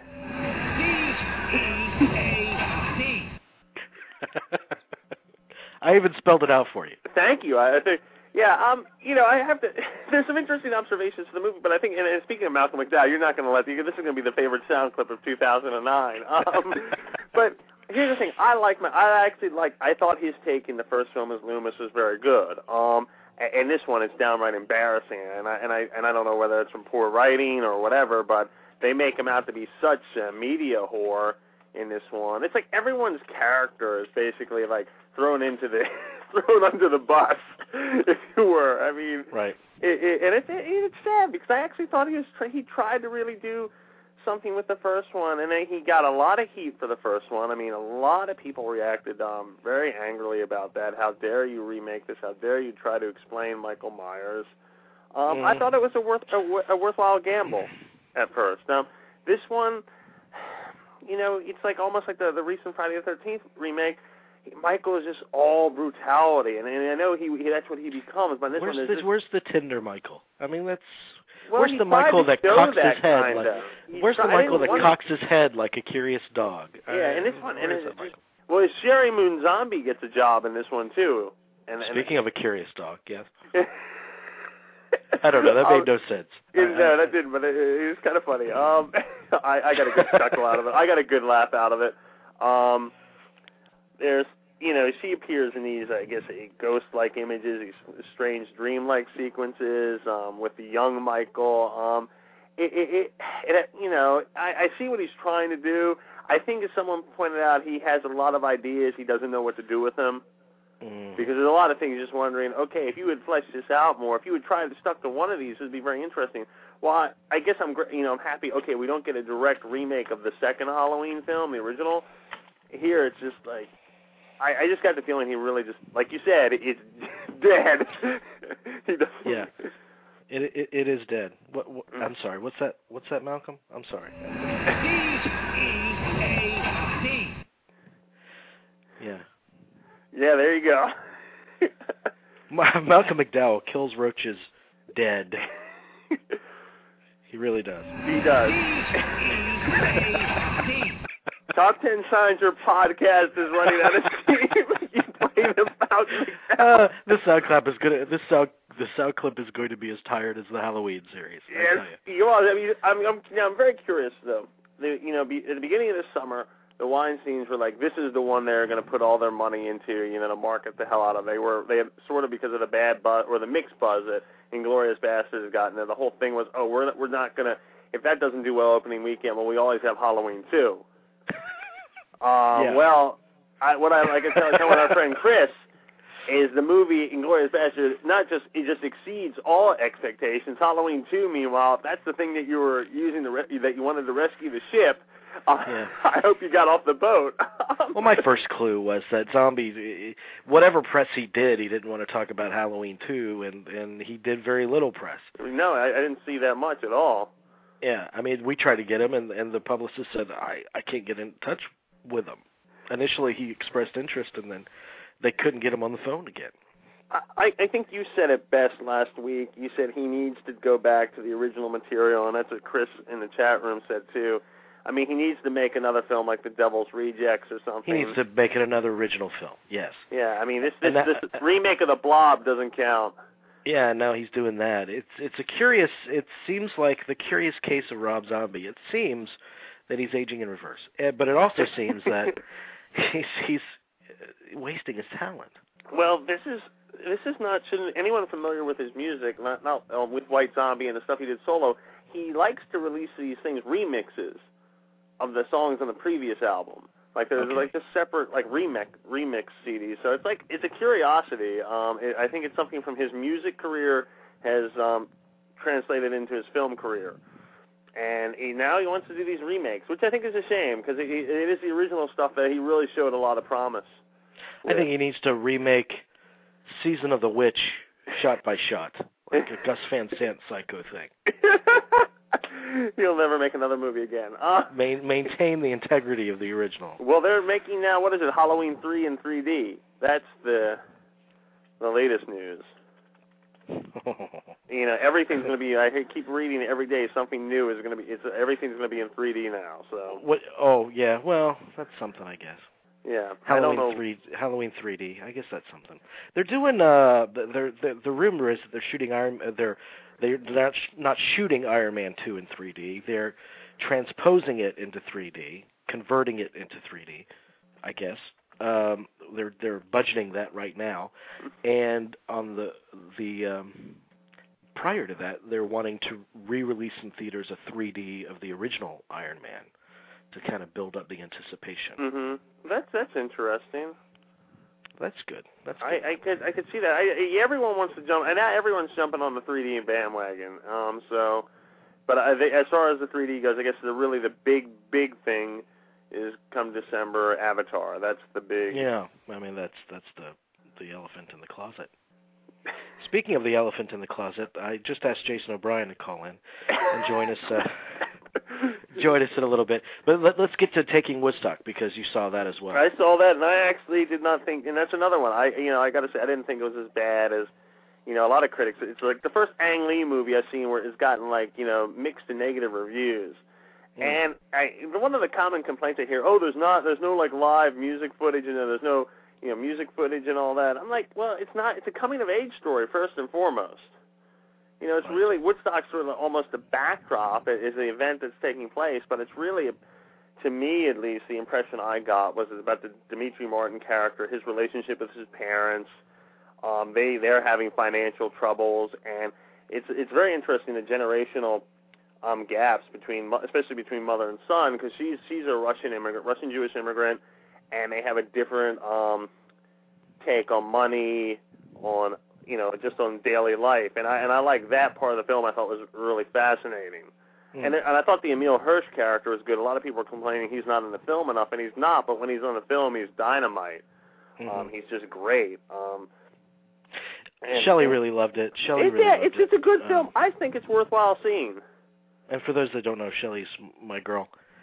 I even spelled it out for you. Thank you. I think, I have to. There's some interesting observations to the movie, but I think, and speaking of Malcolm McDowell, you're not going to let this is going to be the favorite sound clip of 2009. But here's the thing: I thought his take in the first film as Loomis was very good. And this one, it's downright embarrassing, and I don't know whether it's from poor writing or whatever, but they make him out to be such a media whore in this one. It's like everyone's character is basically like thrown under the bus, if you were. I mean, right. And it's sad because I actually thought he tried to really do something with the first one, and then he got a lot of heat for the first one. I mean, a lot of people reacted very angrily about that. How dare you remake this? How dare you try to explain Michael Myers? I thought it was a worthwhile gamble at first. Now, this one, it's like almost like the recent Friday the 13th remake. Michael is just all brutality, and I know that's what he becomes. But where's the Tinder Michael? I mean, well, where's the Michael that cocks his head? Where's the Michael that cocks his head like a curious dog? Yeah, and this one, well, Sherry Moon Zombie gets a job in this one too. Speaking of a curious dog, yes. I don't know. That made no sense. No, that didn't. But it was kind of funny. I got a good chuckle out of it. I got a good laugh out of it. There's, she appears in these, I guess, ghost-like images, these strange dream-like sequences with the young Michael. I see what he's trying to do. I think, as someone pointed out, he has a lot of ideas. He doesn't know what to do with them. Because there's a lot of things just wondering, okay, if you would flesh this out more, if you would try to stuck to one of these, it would be very interesting. Well, I guess I'm happy. Okay, we don't get a direct remake of the second Halloween film, the original. Here, it's just like, I just got the feeling he really just, like you said, it's dead. Yeah, it is dead. I'm sorry. What's that, Malcolm? I'm sorry. Yeah. Yeah, there you go. Malcolm McDowell kills roaches dead. He really does. He does. Top 10 Signs Your podcast is running out of steam. You played about the sound clip is going to. The sound clip is going to be as tired as the Halloween series. Yes, I'm very curious though. At the beginning of this summer, the Weinsteins were like, this is the one they're going to put all their money into, to market the hell out of. They had sort of, because of the bad buzz or the mixed buzz that Inglourious Basterds has gotten there. The whole thing was, we're not going to. If that doesn't do well opening weekend, well, we always have Halloween too. Yeah. Well, what I like to tell our friend Chris is the movie Inglourious Basterds it just exceeds all expectations. Halloween 2, meanwhile, if that's the thing that you were using that you wanted to rescue the ship, I hope you got off the boat. Well, my first clue was that Zombie, whatever press he didn't want to talk about Halloween 2, and he did very little press. No, I didn't see that much at all. Yeah, I mean, we tried to get him, and the publicist said, I can't get in touch with him. initially he expressed interest, and then they couldn't get him on the phone again. I think you said it best last week. You said he needs to go back to the original material, and that's what Chris in the chat room said too. I mean, he needs to make another film like The Devil's Rejects or something. He needs to make it another original film, yes. Yeah, I mean, this remake of The Blob doesn't count. Yeah, no, he's doing that. It's a curious, it seems like the curious case of Rob Zombie. It seems that he's aging in reverse. But it also seems that he's wasting his talent. Well, this is not, shouldn't anyone familiar with his music, not with White Zombie and the stuff he did solo, he likes to release these things, remixes of the songs on the previous album. Like there's like this separate like remix CDs. So it's a curiosity. I think it's something from his music career has translated into his film career. And now he wants to do these remakes, which I think is a shame because it is the original stuff that he really showed a lot of promise with. I think he needs to remake Season of the Witch shot by shot, like a Gus Van Sant Psycho thing. He'll never make another movie again. Maintain the integrity of the original. Well, they're making now, what is it, Halloween 3 in 3D. That's the latest news. You know, everything's going to be, I keep reading every day, something new is going to be, everything's going to be in 3D now, so. What? Oh, yeah, well, that's something, I guess. Yeah, Halloween I don't know. Halloween 3D. I guess that's something. They're doing. The rumor is that they're shooting They're not shooting Iron Man 2 in 3D. They're transposing it into 3D, converting it into 3D. I guess they're budgeting that right now, and on the prior to that, they're wanting to re-release in theaters a 3D of the original Iron Man to kind of build up the anticipation. Mm-hmm. That's interesting. That's good. That's good. I could see that. Everyone wants to jump, and now everyone's jumping on the 3D bandwagon. But as far as the 3D goes, I guess the big thing is come December, Avatar. That's the big. Yeah, I mean that's the elephant in the closet. Speaking of the elephant in the closet, I just asked Jason O'Brien to call in and join us. Join us in a little bit, but let's get to Taking Woodstock because you saw that as well. I saw that, and I actually did not think, and that's another one. I got to say, I didn't think it was as bad as, a lot of critics. It's like the first Ang Lee movie I've seen where it's gotten mixed and negative reviews. And one of the common complaints I hear, there's no like live music footage and there's no music footage and all that. I'm like, well, it's not. It's a coming of age story first and foremost. It's really, Woodstock's sort of almost a backdrop, is the event that's taking place, but it's really, to me at least, the impression I got was about the Demetri Martin character, his relationship with his parents. They're having financial troubles, and it's very interesting, the generational gaps especially between mother and son, because she's a Russian Jewish immigrant, and they have a different take on money, on just on daily life, and I like that part of the film. I thought was really fascinating, and I thought the Emile Hirsch character was good. A lot of people are complaining he's not in the film enough, and he's not. But when he's on the film, he's dynamite. He's just great. Shelley really loved it. It's a good film. I think it's worthwhile seeing. And for those that don't know, Shelley's my girl.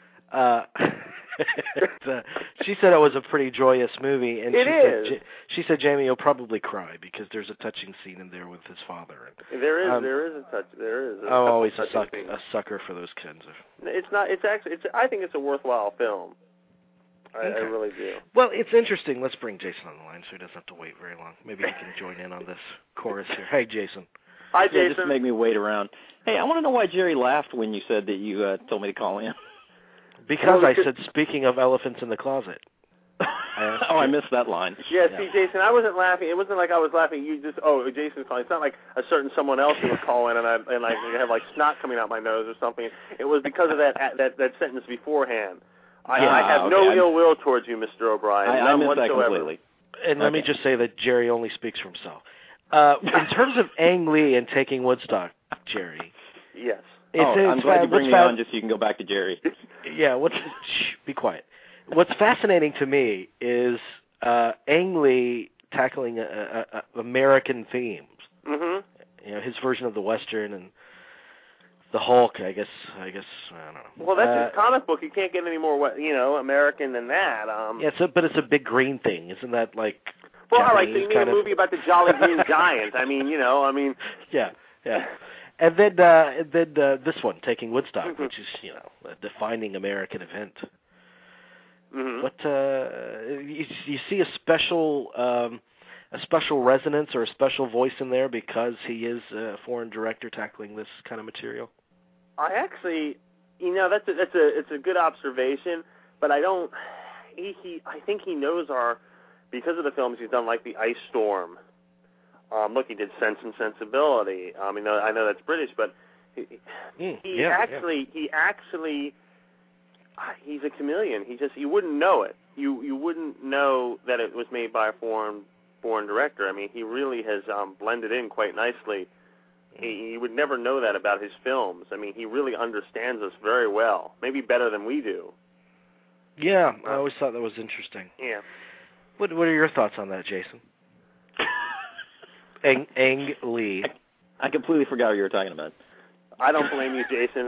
She said it was a pretty joyous movie, and she said, Jamie, you'll probably cry because there's a touching scene in there with his father. There is a touch. There is. I'm always a sucker for those kinds of. It's not. It's actually. I think it's a worthwhile film. I really do. Well, it's interesting. Let's bring Jason on the line so he doesn't have to wait very long. Maybe he can join in on this chorus here. Hey, Jason. Hi, Jason. Just make me wait around. Hey, I want to know why Jerry laughed when you said that you told me to call in. Because I said, speaking of elephants in the closet. I missed that line. Yeah, see, Jason, I wasn't laughing. It wasn't like I was laughing. You just, Jason's calling. It's not like a certain someone else who would call in and I have like snot coming out my nose or something. It was because of that sentence beforehand. I have no ill will towards you, Mr. O'Brien. I missed that completely. And let me just say that Jerry only speaks for himself. In terms of Ang Lee and Taking Woodstock, Jerry. Yes. I'm glad you bring me on just so you can go back to Jerry. Yeah, be quiet. What's fascinating to me is Ang Lee tackling American themes. Mm-hmm. His version of the Western and the Hulk, I guess I don't know. Well, that's his comic book. You can't get any more, American than that. Yeah, but it's a big green thing, isn't that like? Well, all right, so you made a movie about the Jolly Green Giant. Yeah. And then this one, Taking Woodstock, which is a defining American event. Mm-hmm. What you see a special resonance or a special voice in there because he is a foreign director tackling this kind of material? I actually, it's a good observation, but I don't. I think he knows because of the films he's done, like The Ice Storm. Look, he did Sense and Sensibility. I know that's British, but he actually he's a chameleon. You wouldn't know it. You wouldn't know that it was made by a foreign director. I mean, he really has blended in quite nicely. You would never know that about his films. I mean, he really understands us very well, maybe better than we do. Yeah, I always thought that was interesting. Yeah. What are your thoughts on that, Jason? Ang Lee. I completely forgot what you were talking about. I don't blame you, Jason.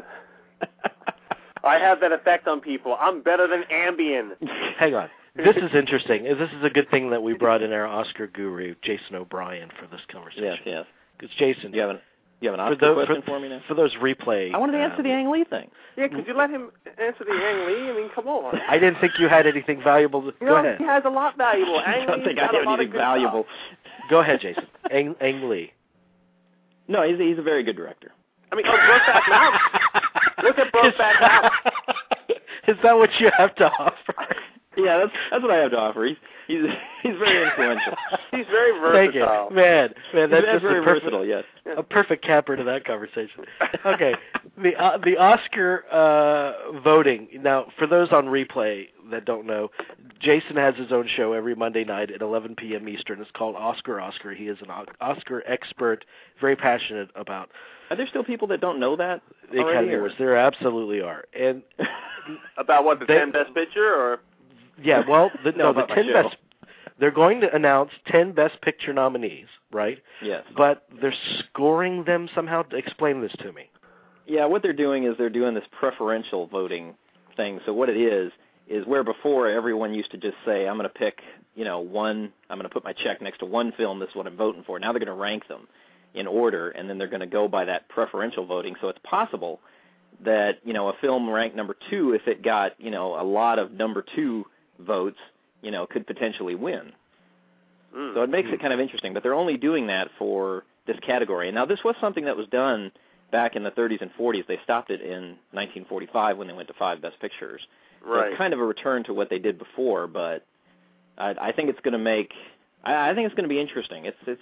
I have that effect on people. I'm better than Ambien. Hang on. This is interesting. This is a good thing that we brought in our Oscar guru, Jason O'Brien, for this conversation. Yes. Because Jason, you have an Oscar question for me now? For those replay... I wanted to answer the Ang Lee thing. Yeah, could you let him answer the Ang Lee? I mean, come on. I didn't think you had anything valuable to... Go ahead. He has a lot valuable. I don't think I have anything valuable. Go ahead, Jason. Ang Lee. No, he's a very good director. I mean, Brokeback Mountain. Look at Brokeback Mountain. Is that what you have to offer? Yeah, that's what I have to offer. He's very influential. He's very versatile. Thank you. Man, that's just very versatile, yes. A perfect capper to that conversation. Okay, the Oscar voting. Now, for those on replay that don't know, Jason has his own show every Monday night at 11 p.m. Eastern. It's called Oscar. He is an Oscar expert, very passionate about. Are there still people that don't know that? The Academy Awards. There absolutely are. And about what, the 10 Best Picture, or? Yeah, well, the 10 best. They're going to announce 10 Best Picture nominees, right? Yes. But they're scoring them somehow. Explain this to me. Yeah, what they're doing is they're doing this preferential voting thing. So what it is where before everyone used to just say, I'm going to pick, one, I'm going to put my check next to one film, this is what I'm voting for. Now they're going to rank them in order, and then they're going to go by that preferential voting. So it's possible that, a film ranked number 2, if it got, a lot of number 2 votes, could potentially win. So it makes it kind of interesting, but they're only doing that for this category. And now this was something that was done back in the 30s and 40s. They stopped it in 1945 when they went to 5 Best Pictures. Right. So it's kind of a return to what they did before, but I think it's going to make. I think it's going to be interesting.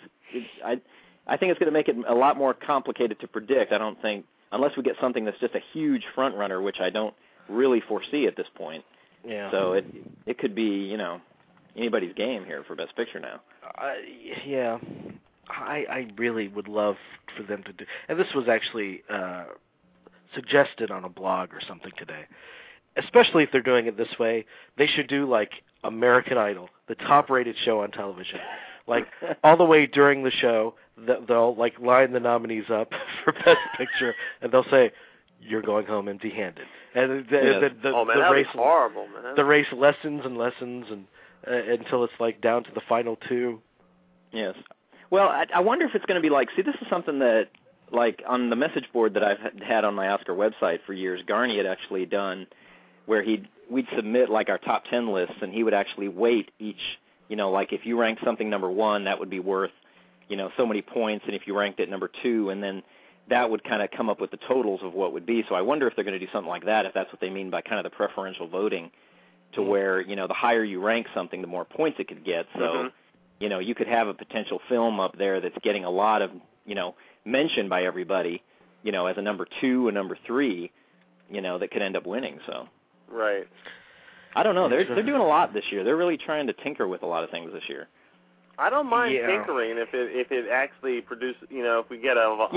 I think it's going to make it a lot more complicated to predict. I don't think, unless we get something that's just a huge front runner, which I don't really foresee at this point. Yeah. So it could be, anybody's game here for Best Picture now. Yeah. I really would love for them to do, and this was actually suggested on a blog or something today, especially if they're doing it this way, they should do like American Idol, the top-rated show on television. Like, all the way during the show, they'll like line the nominees up for Best Picture, and they'll say, "You're going home empty-handed." And the race, horrible, man. The race lessens and until it's like down to the final 2. Yes. Well, I wonder if it's going to be like. See, this is something that, like, on the message board that I've had on my Oscar website for years, Garney had actually done, where we'd submit like our top 10 lists, and he would actually weight each. Like if you ranked something number 1, that would be worth, so many points, and if you ranked it number 2, and then that would kind of come up with the totals of what would be. So I wonder if they're going to do something like that, if that's what they mean by kind of the preferential voting, to where, the higher you rank something, the more points it could get. So, you could have a potential film up there that's getting a lot of, mentioned by everybody, as a number 2, a number 3, that could end up winning. So. Right. I don't know. They're doing a lot this year. They're really trying to tinker with a lot of things this year. I don't mind tinkering if it actually produces. If we get a.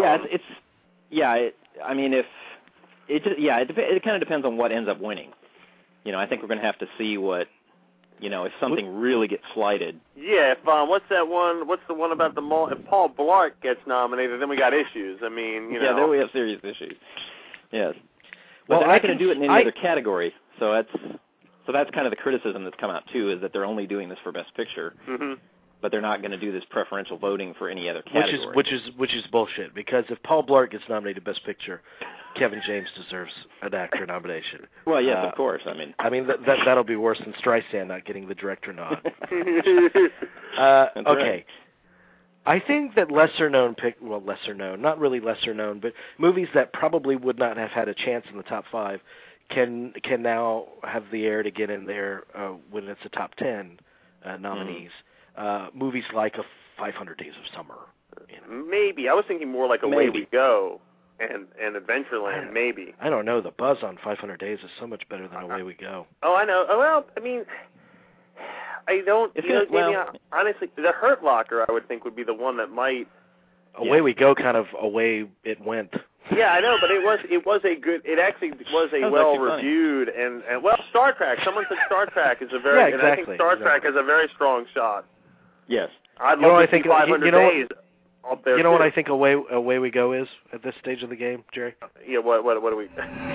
It kind of depends on what ends up winning. I think we're going to have to see what. If something really gets slighted. Yeah. If what's that one? What's the one about the mall? If Paul Blart gets nominated, then we got issues. I mean, Yeah, then we have serious issues. Yes. Well, they're not going to do it in any other category, so that's kind of the criticism that's come out, too, is that they're only doing this for Best Picture, but they're not going to do this preferential voting for any other category. Which is bullshit, because if Paul Blart gets nominated Best Picture, Kevin James deserves an actor nomination. Well, yes, of course. I mean that'll be worse than Streisand not getting the director nod. Okay. Right. I think that not really lesser known, but movies that probably would not have had a chance in the top 5 can now have the air to get in there when it's a top 10 nominees. Movies like 500 Days of Summer. Maybe. I was thinking more like Away We Go and Adventureland, maybe. I don't know. The buzz on 500 Days is so much better than Away We Go. Oh, I know. Well, I mean, I don't. Honestly, The Hurt Locker, I would think, would be the one that might. Away We Go, kind of away it went. Yeah, I know, but it was a good. It actually was a well reviewed and Star Trek. Someone said Star Trek is a very. Exactly. And I think Star Trek is a very strong shot. Yes. I'd love to see 500 Days up there. You know what I think Away We Go is at this stage of the game, Jerry? Yeah. What do we?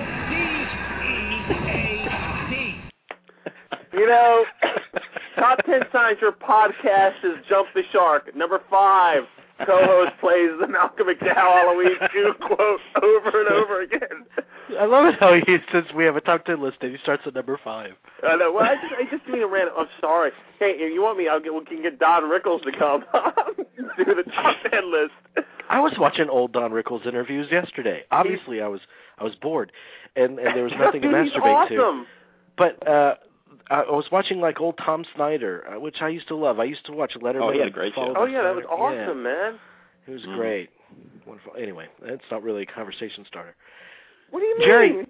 You know, top 10 signs your podcast has jumped the shark. Number 5, co-host plays the Malcolm McDowell Halloween 2 quote over and over again. I love it how since we have a top 10 list, and he starts at number 5. I know. Well, I just mean a random. I'm sorry. Hey, if you want me, we can get Don Rickles to come do the top 10 list. I was watching old Don Rickles interviews yesterday. Obviously, I was bored, and there was nothing to masturbate to. But I was watching like old Tom Snyder, which I used to love. I used to watch Letterman. Oh, he had a great show. Oh, yeah, that was awesome, man. It was great. Wonderful. Anyway, that's not really a conversation starter. What do you mean? Jerry,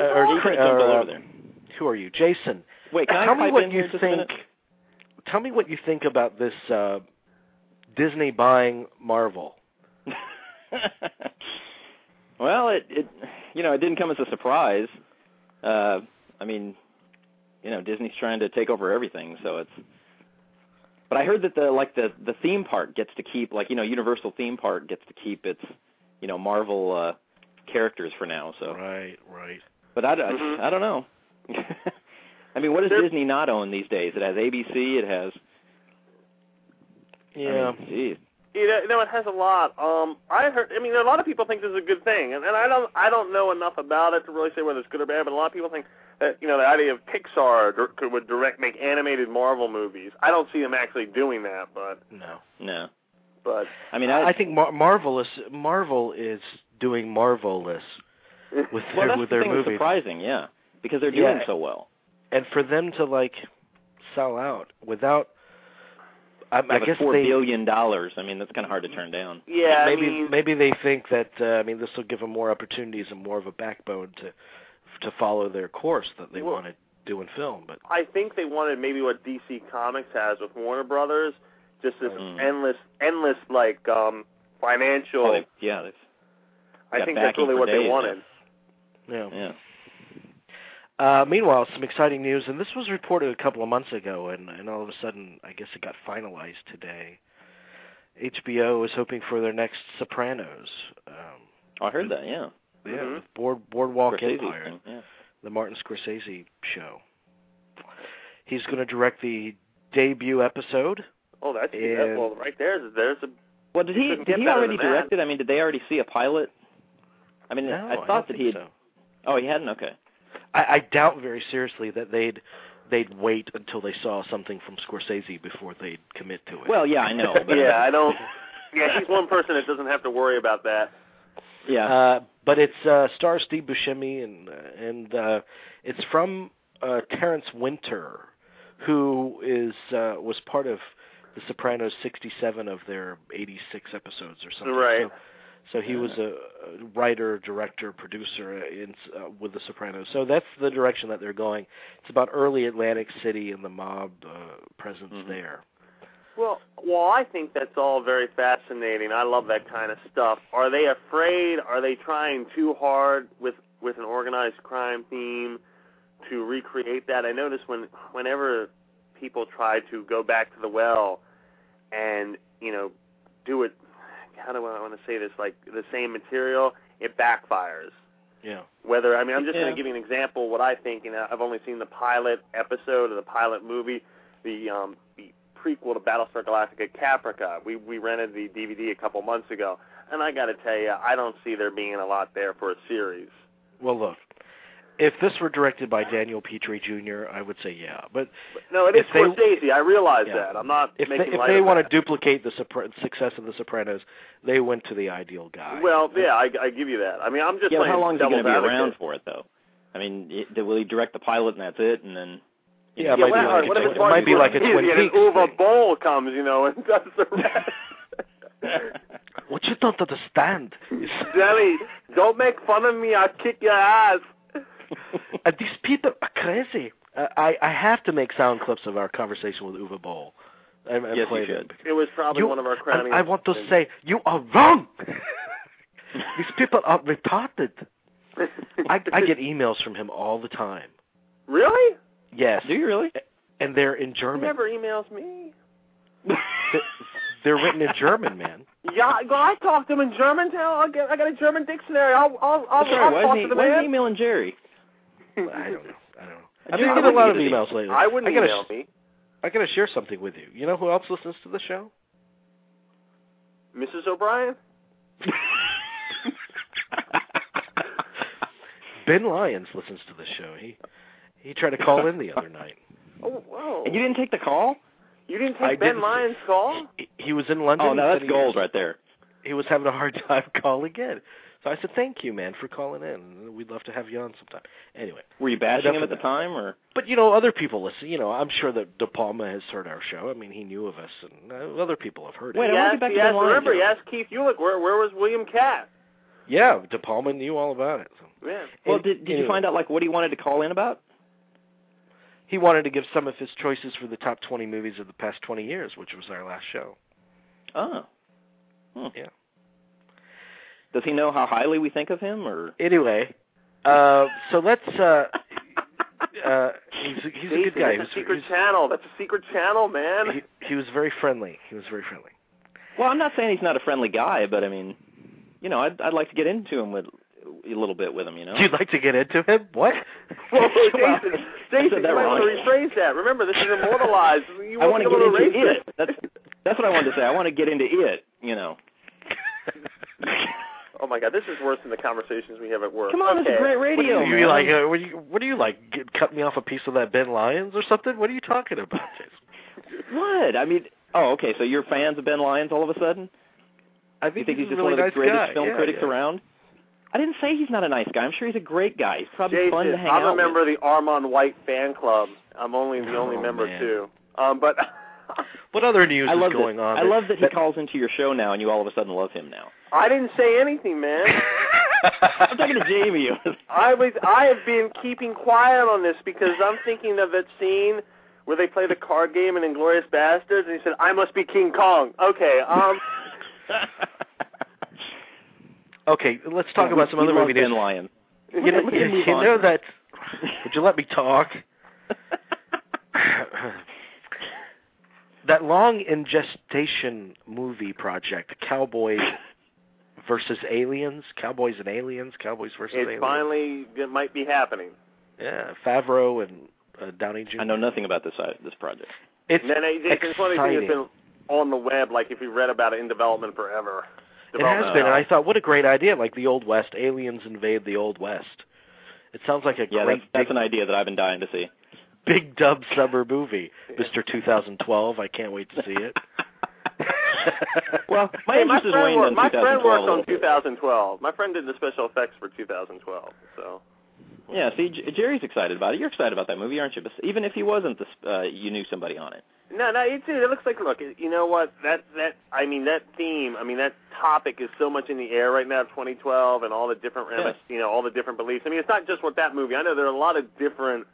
who are you? Jason. Wait, can tell I me what you think. Tell me what you think about this Disney buying Marvel. Well, it didn't come as a surprise. I mean, Disney's trying to take over everything, so it's. But I heard that the theme park gets to keep, Universal theme park gets to keep its, Marvel characters for now. So. Right. But I don't know. I mean, what does Disney not own these days? It has ABC. It has. Yeah. Geez. It has a lot. I heard. I mean, a lot of people think this is a good thing, and I don't know enough about it to really say whether it's good or bad. But a lot of people think that the idea of Pixar would make animated Marvel movies. I don't see them actually doing that, but no. But I mean, I think Marvel is doing marvelous with their movies. Surprising, yeah, because they're doing so well. And for them to sell out without. I guess $4 billion. I mean, that's kind of hard to turn down. Yeah, maybe they think that this will give them more opportunities and more of a backbone to follow their course that they want to do in film. But I think they wanted maybe what DC Comics has with Warner Brothers, just this endless financial. I think that's really what they wanted. Yeah. Meanwhile, some exciting news, and this was reported a couple of months ago, and all of a sudden, I guess it got finalized today. HBO is hoping for their next Sopranos. I heard that, yeah. Yeah, with Boardwalk Scorsese Empire, the Martin Scorsese show. He's going to direct the debut episode. Oh, that's right there. There's a. Well, did he already direct it? I mean, did they already see a pilot? I mean, no, I thought that he had. So. Oh, he hadn't. Okay. I doubt very seriously that they'd wait until they saw something from Scorsese before they'd commit to it. Well, yeah, I know. But I don't. Yeah, he's one person that doesn't have to worry about that. Yeah. But it stars Steve Buscemi and it's from Terrence Winter, who was part of The Sopranos 67 of their 86 episodes or something. Right. So he was a writer, director, producer with The Sopranos. So that's the direction that they're going. It's about early Atlantic City and the mob presence there. Well, I think that's all very fascinating. I love that kind of stuff. Are they afraid? Are they trying too hard with an organized crime theme to recreate that? I notice whenever people try to go back to the well and, do it, how do I want to say this, like the same material, it backfires. Yeah. Whether, I mean, I'm just going to give you an example of what I think. I've only seen the pilot episode of the pilot movie, the prequel to Battlestar Galactica Caprica. We rented the DVD a couple months ago, and I got to tell you, I don't see there being a lot there for a series. Well, look, if this were directed by Daniel Petrie Jr., I would say yeah. But no, it is Scorsese. I realize that. I'm not if making if they want to duplicate the success of The Sopranos, they went to the ideal guy. Well, yeah, I give you that. I mean, I'm just yeah. Playing How long is he going to be advocate. around for it, though? I mean, will he direct the pilot and that's it, and then? Yeah, it might be like a Twin Peaks. And Uwe Boll comes, and does the rest. What you don't understand is... Danny, don't make fun of me. I'll kick your ass. These people are crazy. I have to make sound clips of our conversation with Uwe Boll. Yes, you should. It was probably one of our crowning... I want to say, you are wrong. These people are retarded. I get emails from him all the time. Really? Yes. Do you really? And they're in German. He never emails me. They're written in German, man. Yeah, I talk to him in German. I got a German dictionary. I'll talk to the man. Why is he emailing Jerry? I don't know. I've been getting a lot of emails lately. I wouldn't email me. I got to share something with you. You know who else listens to the show? Mrs. O'Brien? Ben Lyons listens to the show. He tried to call in the other night. Oh, wow. And you didn't take the call? You didn't take Ben Lyons' call? He was in London. Oh, no, that's gold right there. He was having a hard time calling in. So I said, thank you, man, for calling in. We'd love to have you on sometime. Anyway. Were you bashing him at the time? Or? But, other people listen. I'm sure that De Palma has heard our show. I mean, he knew of us, and other people have heard it. Wait, I want to get back to Ben Lyons. Remember, he asked Keith Ulick, where was William Catt? Yeah, De Palma knew all about it. So. Yeah. Well, did you find out, what he wanted to call in about? He wanted to give some of his choices for the top 20 movies of the past 20 years, which was our last show. Oh. Yeah. Does he know how highly we think of him, or? Anyway, so let's. He's a good guy. That's a secret channel. That's a secret channel, man. He was very friendly. Well, I'm not saying he's not a friendly guy, but I mean, I'd like to get into him a little bit with him, You'd like to get into him? What? Well, Jason, you might want to rephrase that. Remember, this is immortalized. I want to get into it. That's what I wanted to say. I want to get into it, Oh my God, this is worse than the conversations we have at work. Come on, This is great radio. What do you like? Cut me off a piece of that Ben Lyons or something? What are you talking about, Jason? What? I mean, okay, so you're fans of Ben Lyons all of a sudden? I think he's just really one of the greatest guy. film critics around? I didn't say he's not a nice guy. I'm sure he's a great guy. He's probably Jason, fun to hang out with. I'm a member of the Armand White fan club. I'm the only member, too. But what other news is going on? I love that he calls into your show now, and you all of a sudden love him now. I didn't say anything, man. I'm talking to Jamie. I have been keeping quiet on this because I'm thinking of that scene where they play the card game in Inglourious Basterds, and he said, "I must be King Kong." Okay, Okay, let's talk about some other movie news. Ben Lyons. You know that... Would you let me talk? That long in gestation movie project, Cowboys versus Aliens, Cowboys and Aliens, Cowboys versus Aliens. It might be happening. Yeah, Favreau and Downey Jr. I know nothing about this project. It's exciting. Funny thing has been on the web, like if you read about it in development forever. It has been, and I thought, what a great idea, like the Old West. Aliens invade the Old West. It sounds like that's an idea that I've been dying to see. Big dub summer movie, Mr. 2012. I can't wait to see it. Well, my friend worked on 2012. My friend did the special effects for 2012. So. Yeah, see, Jerry's excited about it. You're excited about that movie, aren't you? Even if he wasn't, you knew somebody on it. No, it looks like, look, you know what, that theme, that topic is so much in the air right now, 2012, and all the different, all the different beliefs. I mean, it's not just with that movie. I know there are a lot of different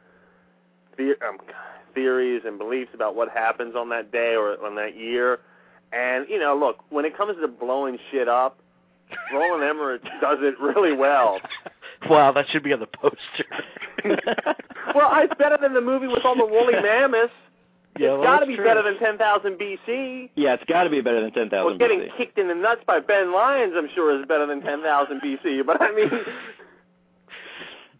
theories and beliefs about what happens on that day or on that year. And, look, when it comes to blowing shit up, Roland Emmerich does it really well. Wow, that should be on the poster. Well, it's better than the movie with all the woolly mammoths. Yeah, it's got to be better than 10,000 BC. Yeah, it's got to be better than 10,000 BC. Well, getting kicked in the nuts by Ben Lyons, I'm sure, is better than 10,000 BC. But, I mean...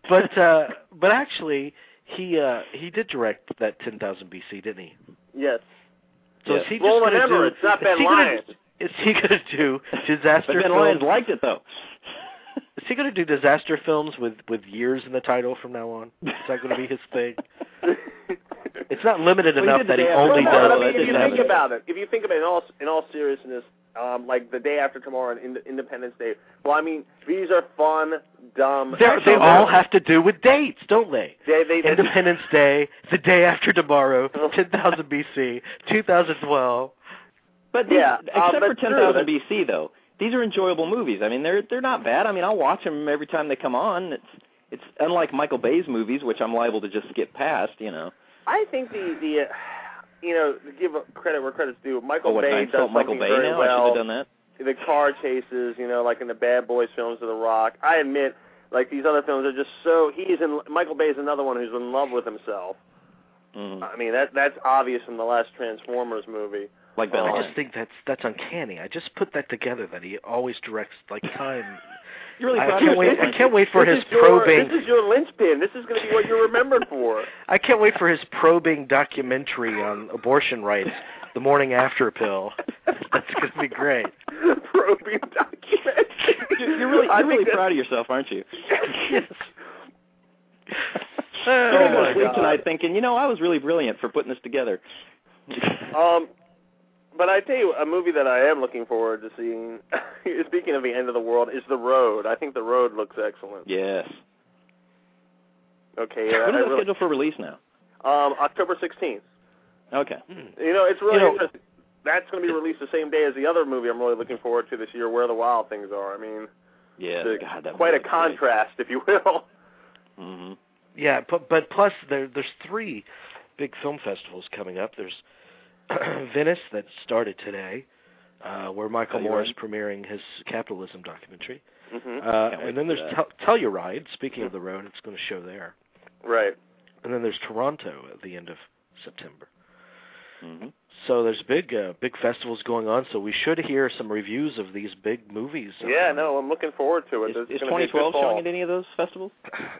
But actually, he did direct that 10,000 BC, didn't he? Yes. So is he just Roland going to do? Emmerich, not Ben Lyons. Is he going to do disaster films? Ben Lyons liked it though. Is he going to do disaster films with years in the title from now on? Is that going to be his thing? It's not limited enough that he only does. If you think about it, in all seriousness, like The Day After Tomorrow and Independence Day. Well, I mean, these are fun, dumb. They all have to do with dates, don't they? Independence Day, The Day After Tomorrow, 10,000 BC, 2012. But except for 10,000 BC, though, these are enjoyable movies. I mean, they're not bad. I mean, I'll watch them every time they come on. It's unlike Michael Bay's movies, which I'm liable to just skip past. I think the to give credit where credit's due, Michael Bay does Michael Bay very now? well. I should have done that. The car chases, like in the Bad Boys films of The Rock. I admit, like these other films are just so. Michael Bay is another one who's in love with himself. Mm. I mean, that's obvious from the last Transformers movie. Like Ben I just think that's uncanny. I just put that together that he always directs like time. You're really I can't wait for his probing. This is your linchpin. This is going to be what you're remembered for. I can't wait for his probing documentary on abortion rights, The Morning After Pill. That's going to be great. Probing documentary. You're really proud of yourself, aren't you? Yes. You're going to go to sleep tonight thinking, I was really brilliant for putting this together. But I tell you, a movie that I am looking forward to seeing, speaking of the end of the world, is The Road. I think The Road looks excellent. Yes. Okay. When is it scheduled for release now? October 16th. Okay. It's really interesting. That's going to be released the same day as the other movie I'm really looking forward to this year, Where the Wild Things Are. I mean, quite a contrast, if you will. Mm-hmm. Yeah, but plus there's 3 big film festivals coming up. There's Venice that started today, where Michael Moore is premiering his capitalism documentary. Mm-hmm. And then there's Telluride. Speaking of The Road, it's going to show there. Right. And then there's Toronto at the end of September. Mm-hmm. So there's big festivals going on, so we should hear some reviews of these big movies. Yeah, I'm looking forward to it. Is 2012 showing at any of those festivals?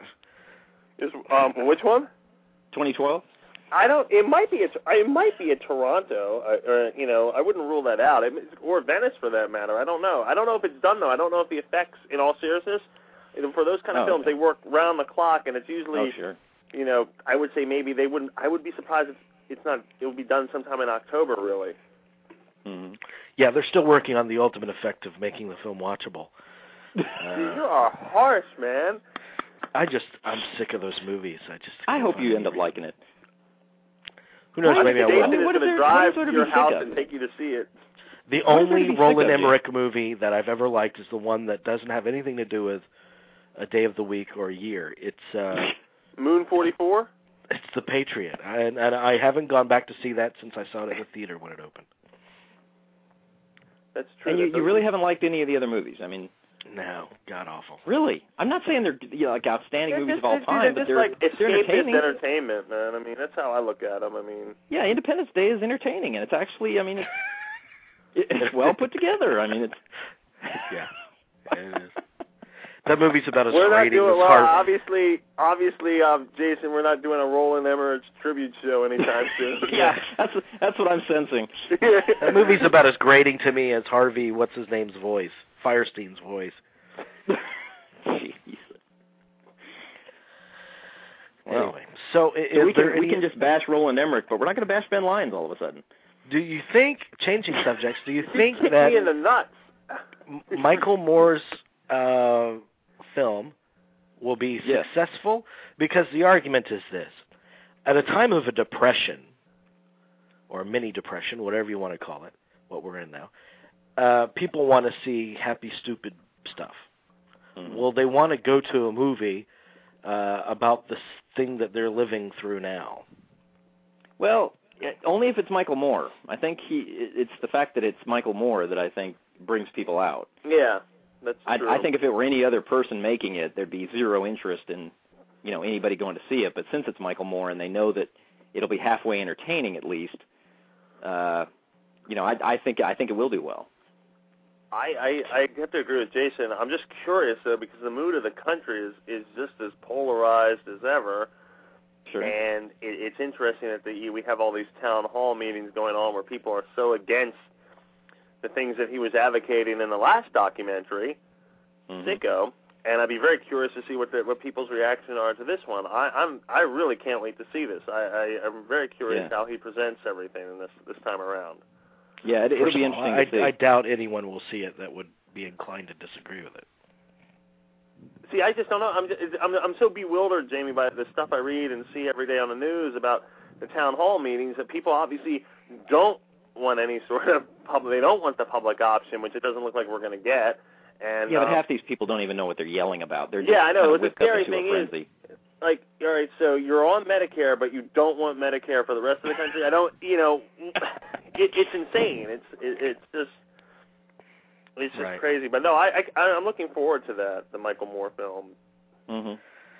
Which one? 2012? It might be at Toronto, I wouldn't rule that out, or Venice for that matter. I don't know. I don't know if it's done though. I don't know if the effects, in all seriousness, for those kind of films, they work round the clock, and it's usually, I would say maybe they wouldn't. I would be surprised if it's not. It will be done sometime in October, really. Mm-hmm. Yeah, they're still working on the ultimate effect of making the film watchable. You are harsh, man. I'm sick of those movies. I hope you end up liking it. Who knows? Maybe I will. Jason is going to drive to your house and take you to see it. The only Roland Emmerich movie that I've ever liked is the one that doesn't have anything to do with a day of the week or a year. It's Moon 44? It's The Patriot. And I haven't gone back to see that since I saw it at the theater when it opened. That's true. And you really haven't liked any of the other movies? I mean... No, god-awful. Really? I'm not saying they're like outstanding movies of all time, but they're like entertaining. Entertainment, man. I mean, that's how I look at them. I mean... Yeah, Independence Day is entertaining, and it's actually, I mean, it's well put together. I mean, it's... Yeah, it is. That movie's about as grating as Harvey. Obviously, Jason, we're not doing a Roland Emmerich tribute show anytime soon. Yeah, that's what I'm sensing. That movie's about as grating to me as Harvey, what's-his-name's voice. Firestein's voice. Anyway, so we can just bash Roland Emmerich, but we're not going to bash Ben Lyons all of a sudden. Do you think, changing subjects, do you think that me in the nuts. Michael Moore's film will be successful? Because the argument is this. At a time of a depression, or a mini-depression, whatever you want to call it, what we're in now, people want to see happy, stupid stuff. Mm-hmm. Well, they want to go to a movie about the thing that they're living through now. Well, only if it's Michael Moore. I think it's the fact that it's Michael Moore that I think brings people out. Yeah, that's true. I think if it were any other person making it, there'd be zero interest in anybody going to see it. But since it's Michael Moore and they know that it'll be halfway entertaining at least, I think it will do well. I have to agree with Jason. I'm just curious, though, because the mood of the country is just as polarized as ever. Sure. And it's interesting that we have all these town hall meetings going on where people are so against the things that he was advocating in the last documentary, Sicko. And I'd be very curious to see what people's reaction are to this one. I really can't wait to see this. I'm very curious how he presents everything in this time around. Yeah, it'll be interesting to see. I doubt anyone will see it that would be inclined to disagree with it. See, I just don't know. I'm so bewildered, Jamie, by the stuff I read and see every day on the news about the town hall meetings that people obviously don't want any sort of public. They don't want the public option, which it doesn't look like we're going to get. And but half these people don't even know what they're yelling about. They're just I know. kind of the scary thing is, like, all right, so you're on Medicare, but you don't want Medicare for the rest of the country. I don't, it's insane. It's just right. crazy. But no, I'm looking forward to that, the Michael Moore film. Mm-hmm.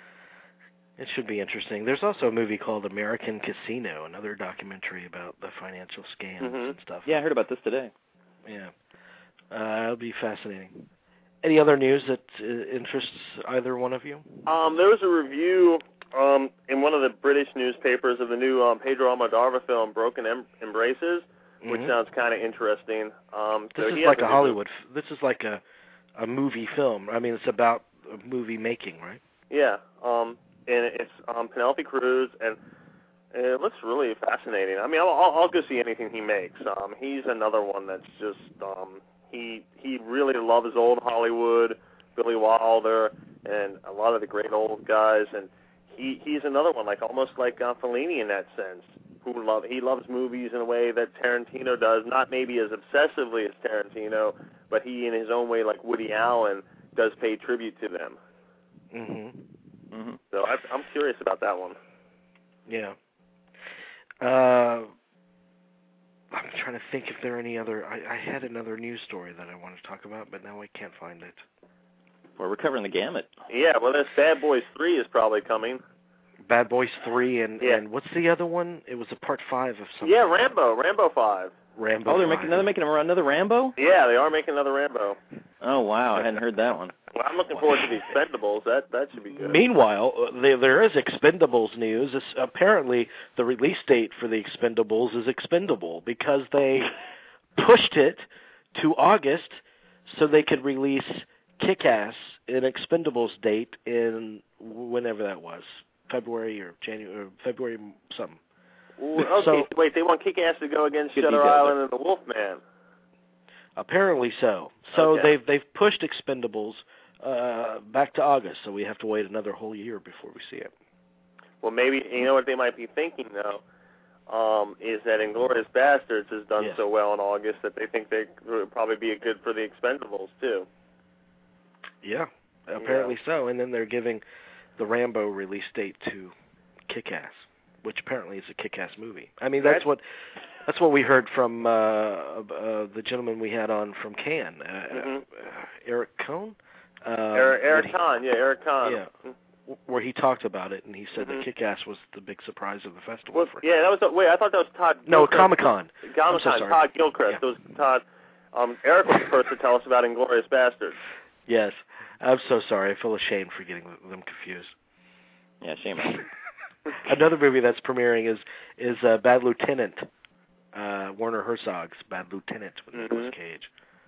It should be interesting. There's also a movie called American Casino, another documentary about the financial scams and stuff. Yeah, I heard about this today. Yeah. It'll be fascinating. Any other news that interests either one of you? There was a review in one of the British newspapers of the new Pedro Almodovar film, Broken Embraces, which sounds kind of interesting. This is like a Hollywood. This is like a movie film. I mean, it's about movie making, right? Yeah. And it's Penelope Cruz, and it looks really fascinating. I mean, I'll go see anything he makes. He's another one that's just he really loves old Hollywood, Billy Wilder, and a lot of the great old guys, and he's another one, like almost like Fellini in that sense. He loves movies in a way that Tarantino does, not maybe as obsessively as Tarantino, but he, in his own way, like Woody Allen, does pay tribute to them. So I'm curious about that one. Yeah. I'm trying to think if there are any other. I had another news story that I wanted to talk about, but now I can't find it. Well, we're covering the gamut. Yeah, well, this Bad Boys 3 is probably coming. Bad Boys 3 and what's the other one? It was a part 5 of something. Yeah, Rambo 5. Rambo. Oh, they're making another Rambo? Yeah, they are making another Rambo. Oh, wow, I hadn't heard that one. Well, I'm looking forward to the Expendables. That should be good. Meanwhile, there is Expendables news. Apparently, the release date for the Expendables is expendable because they pushed it to August so they could release Kick-Ass, an Expendables date in whenever that was, February or January, or February something. Okay, so, wait, they want Kick-Ass to go against Shutter Island and the Wolfman. Apparently so. So they've pushed Expendables back to August, so we have to wait another whole year before we see it. Well, maybe, you know what they might be thinking, though, is that Inglourious Bastards has done so well in August that they think they would probably be good for the Expendables, too. Yeah, apparently so. And then they're giving the Rambo release date to Kick-Ass, which apparently is a Kick-Ass movie. I mean, that's what we heard from the gentleman we had on from Cannes, Eric Cohn. Eric Kahn. Yeah, where he talked about it, and he said that Kick-Ass was the big surprise of the festival. Well, that was wait. I thought that was Todd. No, Comic-Con. Comic-Con. Todd Gilchrist. That was Todd. Eric was the first to tell us about Inglourious Bastards. Yes, I'm so sorry. I feel ashamed for getting them confused. Yeah, shame on you. Another movie that's premiering is Bad Lieutenant. Werner Herzog's Bad Lieutenant with Nicolas Cage.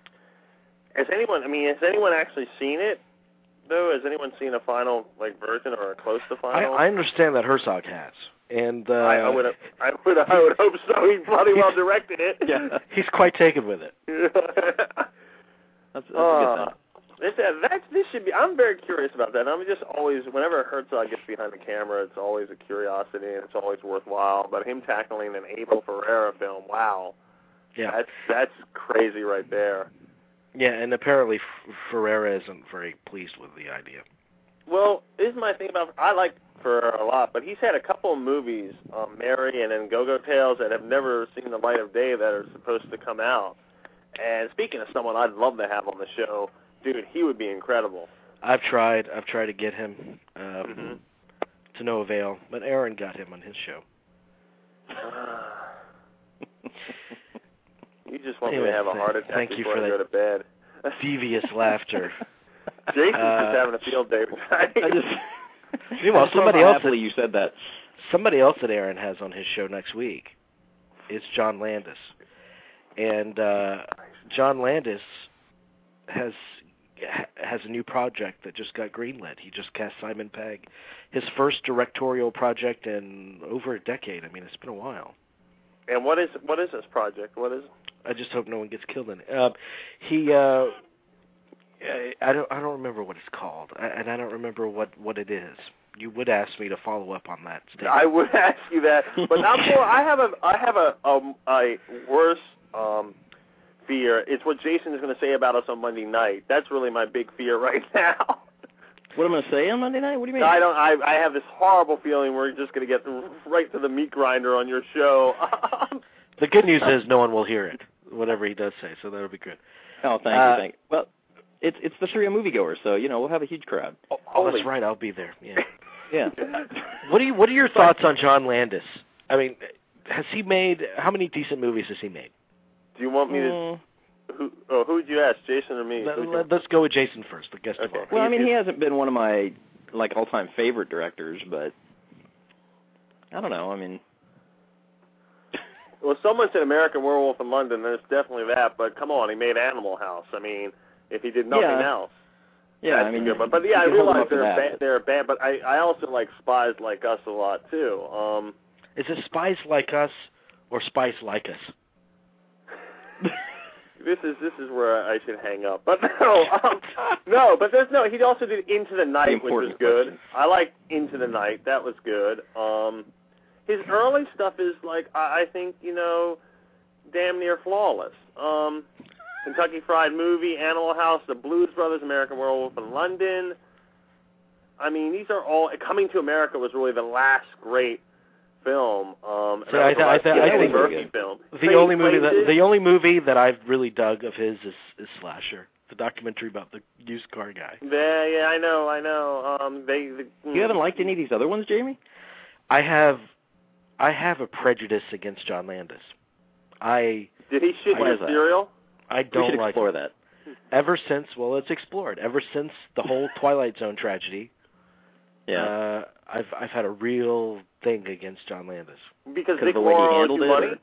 Has anyone actually seen it, though? Has anyone seen a final version or close to final? I understand that Herzog has, and I would hope so. He bloody well directed it. Yeah, he's quite taken with it. That's a good thing. This should be. I'm very curious about that. I'm just always, whenever Herzog gets behind the camera, it's always a curiosity and it's always worthwhile. But him tackling an Abel Ferrara film, wow, yeah, that's crazy right there. Yeah, and apparently Ferrara isn't very pleased with the idea. Well, this is my thing about. I like Ferrara a lot, but he's had a couple of movies, Mary and then Go-Go Tales, that have never seen the light of day that are supposed to come out. And speaking of someone I'd love to have on the show. Dude, he would be incredible. I've tried to get him to no avail, but Aaron got him on his show. You just want me to have a heart attack before I go to bed. devious laughter. Jason's just having a field day. Meanwhile, somebody else you said that. Somebody else that Aaron has on his show next week is John Landis, and John Landis has a new project that just got greenlit. He just cast Simon Pegg, his first directorial project in over a decade. I mean, it's been a while. And what is this project? What is it? I just hope no one gets killed in it. I don't remember what it's called, and I don't remember what it is. You would ask me to follow up on that statement. I would ask you that, but I have a worse fear. It's what Jason is going to say about us on Monday night. That's really my big fear right now. What am I going to say on Monday night? What do you mean? I have this horrible feeling we're just going to get right to the meat grinder on your show. The good news is no one will hear it, whatever he does say, so that'll be good. Oh, thank you. Well, it's the Three Moviegoers, so we'll have a huge crowd. Oh, that's right. I'll be there. Yeah. Yeah. What are your thoughts on John Landis? I mean, how many decent movies has he made? Do you want me to? Who'd you ask, Jason or me? Let's go with Jason first, the guest of honor. Well, I mean, he hasn't been one of my all-time favorite directors, but I don't know. I mean, well, someone said American Werewolf in London. There's definitely that, but come on, he made Animal House. I mean, if he did nothing else. Yeah, I mean, good. But I realize they're a band, but I also like Spies Like Us a lot too. Is it Spies Like Us or Spice Like Us? This is where I should hang up. But but he also did Into the Night, which was good. Question. I liked Into the Night. That was good. His early stuff is I think, damn near flawless. Kentucky Fried Movie, Animal House, The Blues Brothers, American Werewolf in London. I mean, these are all... Coming to America was really the last great film. I think film. The only movie that I've really dug of his is Slasher, the documentary about the used car guy. Yeah, I know. You haven't liked any of these other ones, Jamie? I have a prejudice against John Landis. Did he shit in a cereal? I don't we should like explore it. that. Ever since, let's explore it. Ever since the whole Twilight Zone tragedy, I've had a real thing against John Landis. Because the way he handled it? Money?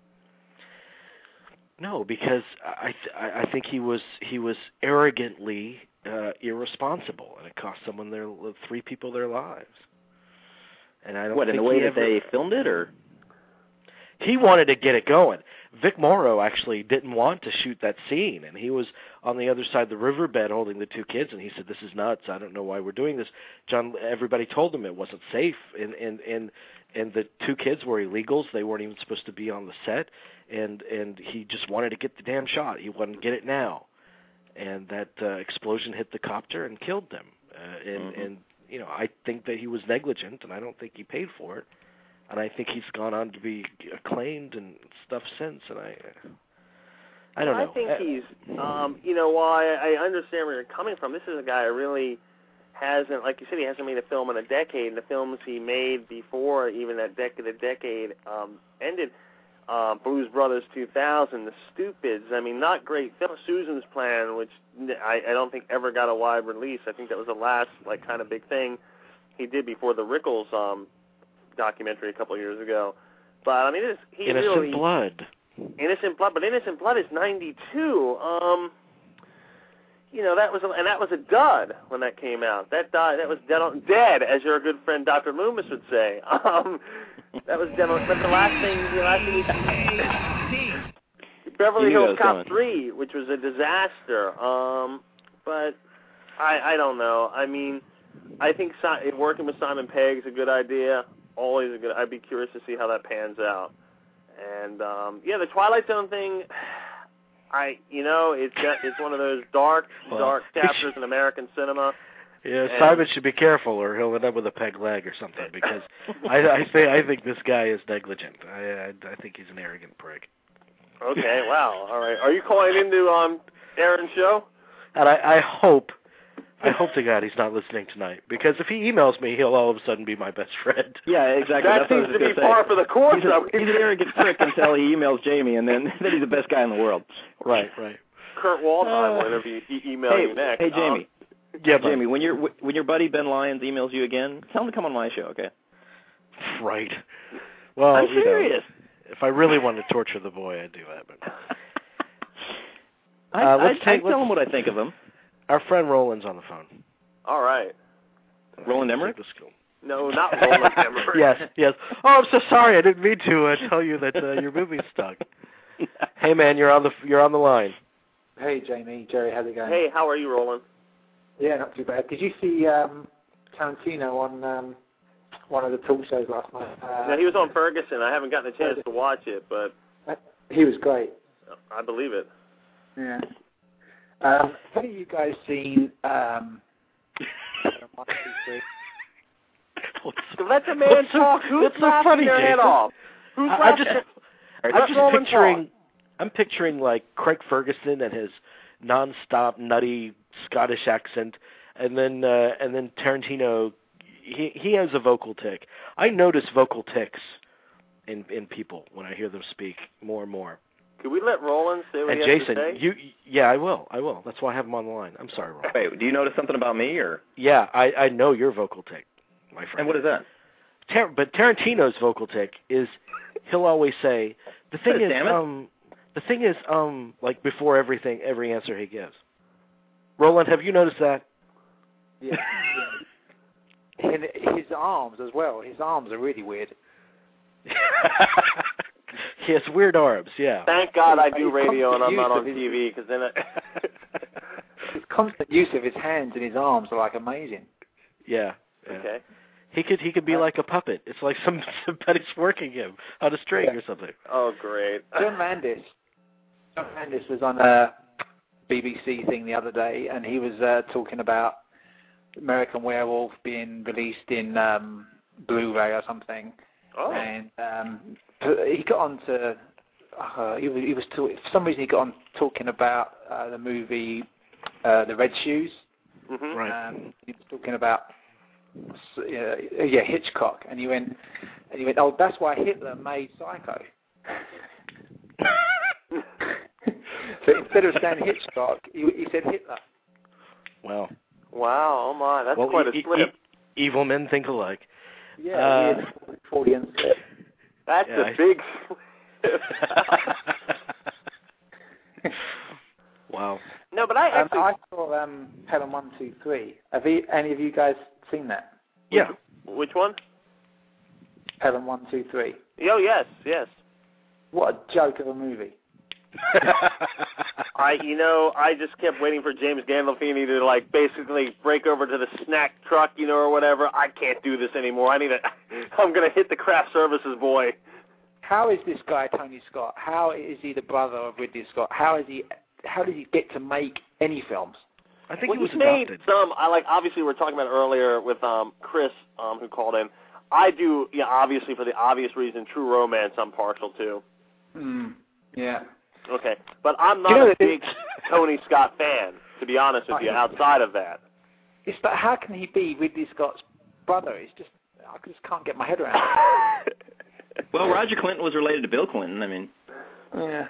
No, because I think he was arrogantly irresponsible, and it cost three people their lives. And I don't think in the way that they filmed it, or? He wanted to get it going. Vic Morrow actually didn't want to shoot that scene, and he was on the other side of the riverbed holding the two kids, and he said, "This is nuts. I don't know why we're doing this." Everybody told him it wasn't safe, and the two kids were illegals. They weren't even supposed to be on the set, and he just wanted to get the damn shot. He wanted to get it now, and that explosion hit the copter and killed them. And I think that he was negligent, and I don't think he paid for it. And I think he's gone on to be acclaimed and stuff since, and I don't know. I think he's, while I understand where you're coming from, this is a guy who really hasn't, like you said, he hasn't made a film in a decade, and the films he made before even the decade ended, Blues Brothers 2000, The Stupids, I mean, not great film. Susan's Plan, which I don't think ever got a wide release. I think that was the last, kind of big thing he did before the Rickles documentary a couple of years ago. But I mean, Innocent Blood. Innocent Blood, but Innocent Blood is 92. That was a dud when that came out. That was dead, as your good friend Dr. Loomis would say. That was dead. But the last thing we Beverly Hills Cop 3, which was a disaster. But I don't know. I mean, I think working with Simon Pegg is a good idea. Always a good. I'd be curious to see how that pans out. And the Twilight Zone thing, it's one of those dark chapters in American cinema. Yeah, Simon should be careful, or he'll end up with a peg leg or something. Because I think this guy is negligent. I think he's an arrogant prick. Okay, wow. All right. Are you calling into Aaron's show? And I hope to God he's not listening tonight, because if he emails me, he'll all of a sudden be my best friend. Yeah, exactly. That seems to be par for the course. He's an arrogant prick until he emails Jamie, and then he's the best guy in the world. Right. Kurt Waldheim will email you next. Hey, Jamie. Yeah, Jamie. When your buddy Ben Lyons emails you again, tell him to come on my show, okay? Right. Well, I'm serious. If I really want to torture the boy, I'd do that. But I tell him what I think of him. Our friend Roland's on the phone. All right. Roland Emmerich? No, not Roland Emmerich. Yes. Oh, I'm so sorry. I didn't mean to tell you that your movie's stuck. Hey, man, you're on the line. Hey, Jamie, Jerry, how's it going? Hey, how are you, Roland? Yeah, not too bad. Did you see Tarantino on one of the talk shows last night? No, he was on Ferguson. I haven't gotten a chance to watch it, but he was great. I believe it. Yeah. Have you guys seen? Let the man talk. Who's laughing their head off? Who's laughing? I'm picturing like Craig Ferguson and his non-stop nutty Scottish accent, and then Tarantino. He has a vocal tick. I notice vocal ticks in people when I hear them speak more and more. Could we let Roland say what he has to say? Yeah, I will. That's why I have him on the line. I'm sorry, Roland. Wait, do you notice something about me, or? Yeah, I know your vocal tick, my friend. And what is that? But Tarantino's vocal tick is he'll always say the thing is like before every answer he gives. Roland, have you noticed that? Yeah. And his arms as well. His arms are really weird. He has weird arms, yeah. Thank God I do radio and I'm not on TV, because then his constant use of his hands and his arms are like amazing. Yeah. Okay. He could be like a puppet. It's like somebody's working him on a string or something. Oh, great. John Landis was on a BBC thing the other day, and he was talking about American Werewolf being released in Blu-ray or something. Oh. And he got on to he was for some reason he got on talking about the movie The Red Shoes. Mm-hmm. Right. He was talking about Hitchcock, and he went, oh, that's why Hitler made Psycho. So instead of saying Hitchcock, he said Hitler. Wow. Wow, oh my, that's quite a split. Evil men think alike. Yeah, 40 and 6. That's a big split. Wow. No, but I actually... I saw Pelham 1, 2, 3. Have any of you guys seen that? Yeah. Which one? Pelham 1, 2, 3. Oh, yes. What a joke of a movie. I just kept waiting for James Gandolfini to like basically break over to the snack truck, or whatever. I can't do this anymore. I'm gonna hit the craft services boy. How is this guy Tony Scott? How is he the brother of Ridley Scott? How does he get to make any films? I think he was made adopted. some. Obviously we were talking about earlier with Chris who called in. I do, obviously for the obvious reason, True Romance I'm partial to. Yeah. Okay, but I'm not a big Tony Scott fan, to be honest with you, outside of that. It's like, how can he be Ridley Scott's brother? I just can't get my head around it. Well, Roger Clinton was related to Bill Clinton, I mean. Yeah.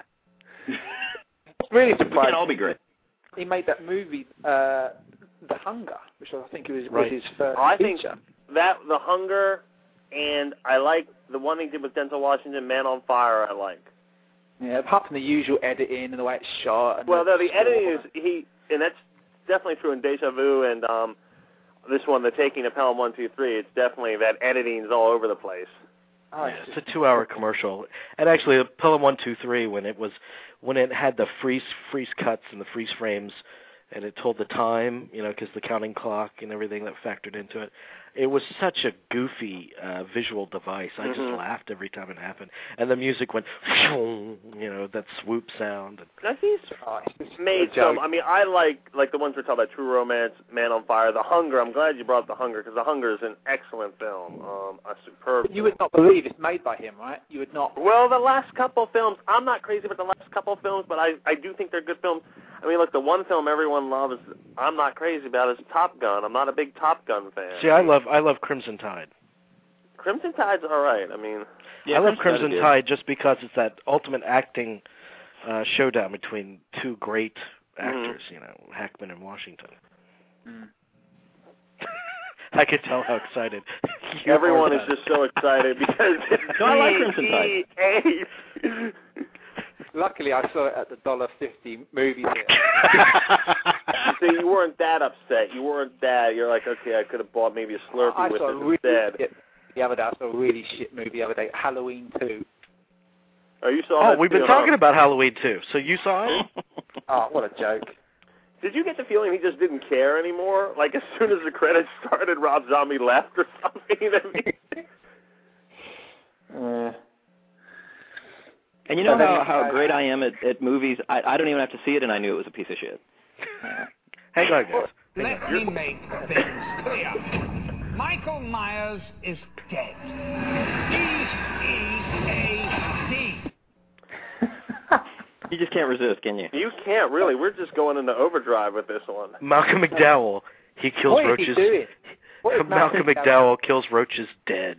It's really surprising. We can't all be great. He made that movie, The Hunger, which I think was his first I feature. think that, The Hunger, and I like the one he did with Denzel Washington, Man on Fire, I like. Yeah, apart from the usual editing and the way it's shot. And the editing is, and that's definitely true in Deja Vu and this one, The Taking of Pelham 1, 2, 3. It's definitely that editing's all over the place. Oh, yeah, it's a 2-hour commercial. And actually, Pelham 1, 2, 3, when it had the freeze cuts and the freeze frames, and it told the time, because the counting clock and everything that factored into it. It was such a goofy visual device. I just laughed every time it happened. And the music went, that swoop sound. He's made some. I mean, I like the ones we're talking about, True Romance, Man on Fire, The Hunger. I'm glad you brought up The Hunger, because The Hunger is an excellent film, a superb film. You would not believe it's made by him, right? You would not. Well, the last couple films, I'm not crazy about the last couple films, but I do think they're good films. I mean, look, the one film everyone loves, I'm not crazy about, is Top Gun. I'm not a big Top Gun fan. See, I love Crimson Tide. Crimson Tide's all right. I mean, I love Crimson Tide just because it's that ultimate acting showdown between two great actors, Hackman and Washington. I could tell how excited everyone is just so excited because no, I like Crimson Tide. Luckily, I saw it at the $1.50 movie theater. So you weren't that upset. You're like, okay, I could have bought maybe a Slurpee with it instead. The other day, I saw a really shit movie the other day, Halloween 2. Oh, you saw that? Oh, we've been talking about Halloween 2. So you saw it? Oh, what a joke. Did you get the feeling he just didn't care anymore? Like, as soon as the credits started, Rob Zombie left or something? And you know how great I am at movies? I don't even have to see it, and I knew it was a piece of shit. Hang on, guys. Let me make things clear. Michael Myers is dead. D-E-A-D. You just can't resist, can you? You can't, really. We're just going into overdrive with this one. Malcolm McDowell, he kills roaches. Malcolm McDowell kills roaches dead.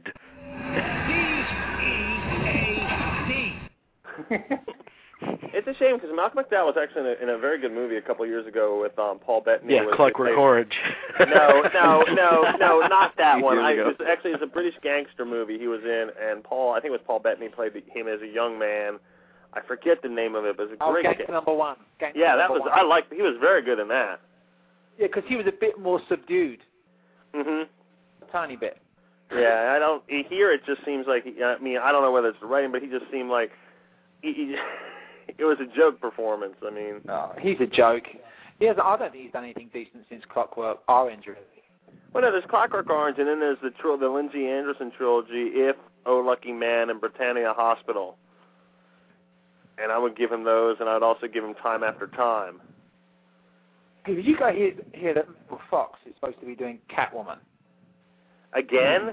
D-E-A-D. It's a shame because Malcolm McDowell was actually in a very good movie a couple of years ago with Paul Bettany. Yeah, Clockwork Orange. No, not that one. It's a British gangster movie he was in, and I think it was Paul Bettany played him as a young man. I forget the name of it, but it was a great Gangster Number One. He was very good in that. Yeah, because he was a bit more subdued. Mm-hmm. A tiny bit. Yeah, here it just seems like, I don't know whether it's the writing, but he just seemed like, it was a joke performance, No, he's a joke. I don't think he's done anything decent since Clockwork Orange, really. Well, no, there's Clockwork Orange, and then there's the Lindsay Anderson trilogy, If, Oh Lucky Man, and Britannia Hospital. And I would give him those, and I'd also give him Time After Time. Hey, did you guys hear that Michael Fox is supposed to be doing Catwoman? Again?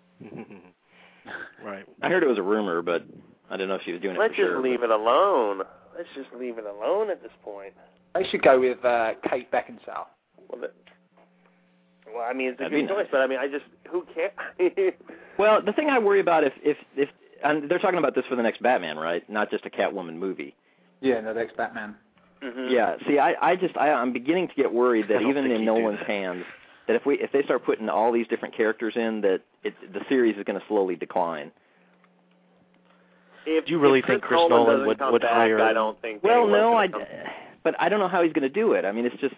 Right. I heard it was a rumor, but I don't know if she was doing it Let's for sure. just leave it alone. Let's just leave it alone at this point. They should go with Kate Beckinsale. Well, it's a good choice, but who cares? Well, the thing I worry about if and they're talking about this for the next Batman, right? Not just a Catwoman movie. Yeah, no, the next Batman. Mm-hmm. Yeah. See, I'm beginning to get worried that even in Nolan's hands, that if they start putting all these different characters in, that the series is going to slowly decline. Do you really think Chris Nolan would hire? I don't think. Well, no, but I don't know how he's going to do it. It's just,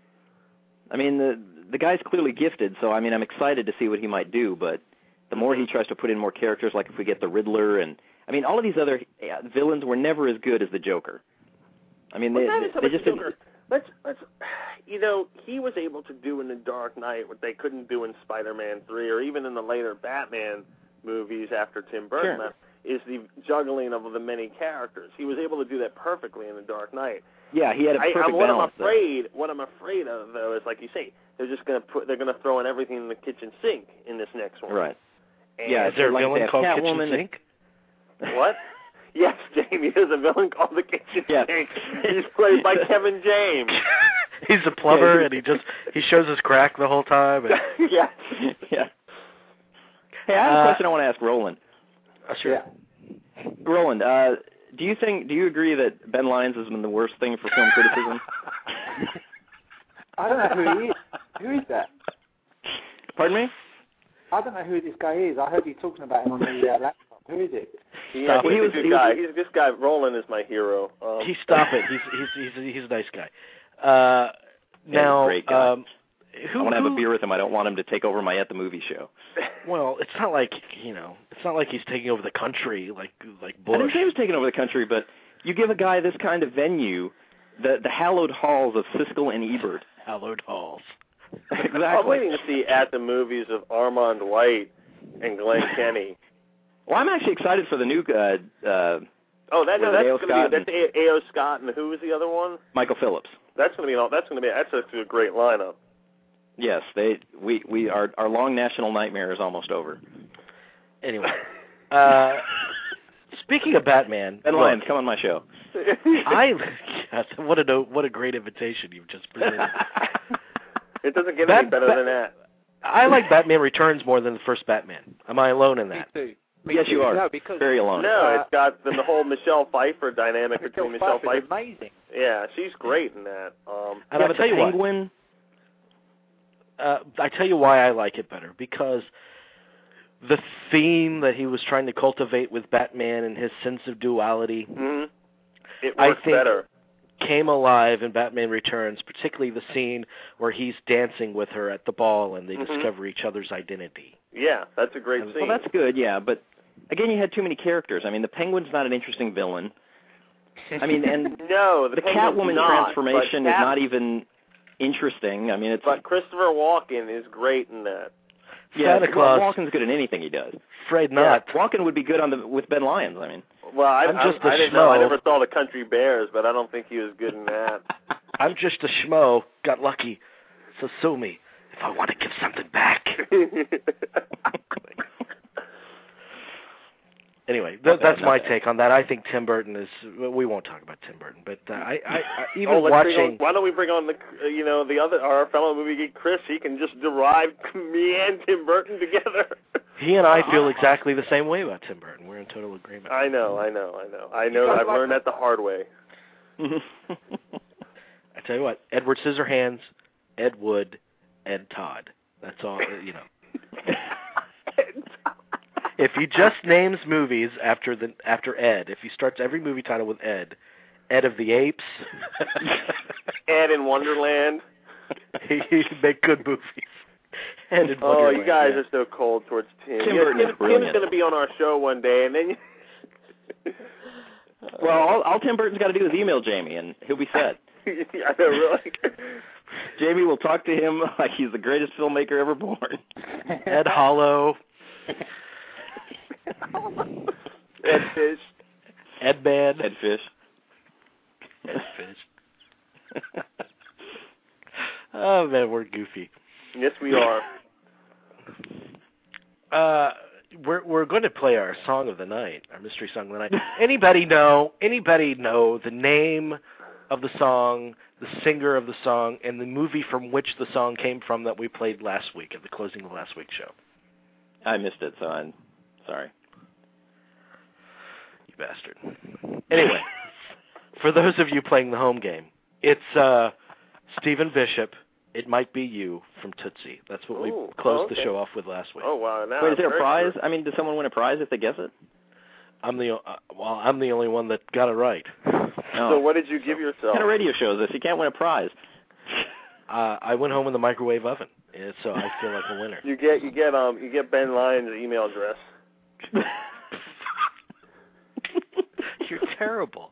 the guy's clearly gifted, so I'm excited to see what he might do. But the more he tries to put in more characters, like if we get the Riddler, and all of these other villains were never as good as the Joker. They just didn't. Let's he was able to do in The Dark Knight what they couldn't do in Spider-Man 3 or even in the later Batman movies after Tim Burton. Sure. Is the juggling of the many characters. He was able to do that perfectly in The Dark Knight. Yeah, he had a perfect balance. What I'm afraid of, though, is like you say, they're gonna throw in everything in the kitchen sink in this next one. Right. And yeah, is there a villain called Catwoman, Kitchen Sink? What? Yes, Jamie, there's a villain called the Kitchen Sink. He's played by Kevin James. He's a plumber, and he shows his crack the whole time. And... Yeah. Yeah. Hey, I have a question I want to ask Roland. Sure. Yeah. Roland, do you agree that Ben Lyons has been the worst thing for film criticism? I don't know who he is. Who is that? Pardon me? I don't know who this guy is. I heard you talking about him on the laptop. Who is it? Yeah, he's a good guy. This guy, Roland, is my hero. Stop it. He's a nice guy. Now, great guy. I want to have a beer with him. I don't want him to take over my At the Movie show. Well, it's not like he's taking over the country like Bush. I didn't say he was taking over the country, but you give a guy this kind of venue, the hallowed halls of Siskel and Ebert. Hallowed halls. Exactly. I'm waiting to see At the Movies of Armand White and Glenn Kenny. Well, I'm actually excited for the new. That's going to be A.O. Scott, and who was the other one? Michael Phillips. That's actually a great lineup. Yes, our long national nightmare is almost over. Anyway, speaking of Batman, Ben Lyons, come on my show. What a great invitation you've just presented. It doesn't get any better than that. I like Batman Returns more than the first Batman. Am I alone in that? Me too. Yes, you are. No, because very alone. No, it's got the whole Michelle Pfeiffer dynamic between Michelle Pfeiffer. Amazing. Yeah, she's great in that. And I'll tell you Penguin. I tell you why I like it better, because the theme that he was trying to cultivate with Batman and his sense of duality, it works better. Came alive in Batman Returns, particularly the scene where he's dancing with her at the ball and they discover each other's identity. Yeah, that's a great scene. Well, that's good, yeah, but again, you had too many characters. I mean, the Penguin's not an interesting villain. I mean, and no, the Catwoman transformation is not even interesting. I mean, but Christopher Walken is great in that. Yeah, Walken's good in anything he does. Afraid not. Walken would be good with Ben Lyons, I mean. Well, I didn't know. I never saw the Country Bears, but I don't think he was good in that. I'm just a schmo. Got lucky. So sue me if I want to give something back. Anyway, that's my take on that. I think Tim Burton is. We won't talk about Tim Burton, but I even watching. Why don't we bring on our fellow movie geek Chris? He can just derive me and Tim Burton together. He and I feel exactly the same way about Tim Burton. We're in total agreement. I know. I've learned that the hard way. I tell you what, Edward Scissorhands, Ed Wood, Ed Todd. That's all. If he just names movies after Ed, if he starts every movie title with Ed of the Apes, Ed in Wonderland, he'd make good movies. Ed in Wonderland, you guys are so cold towards Tim. Tim's going to be on our show one day, and then. Well, all Tim Burton's got to do is email Jamie, and he'll be set. I know, really. Jamie will talk to him like he's the greatest filmmaker ever born. Ed Hollow. Ed Fish. Ed Man. Ed Fish. Ed Fish. Oh, man, we're goofy. Yes, we are. We're going to play our song of the night, our mystery song of the night. Anybody know the name of the song, the singer of the song, and the movie from which the song came from that we played last week at the closing of the last week's show? I missed it, so I'm sorry. You bastard. Anyway, for those of you playing the home game, it's Stephen Bishop, It Might Be You from Tootsie. That's what we closed the show off with last week. Oh, wow. Wait, is there a prize? I mean, does someone win a prize if they guess it? I'm the only one that got it right. Oh. So what did you give yourself? What kind of radio show is this? You can't win a prize. I went home in the microwave oven, so I feel like a winner. You get Ben Lyons' email address. You're terrible.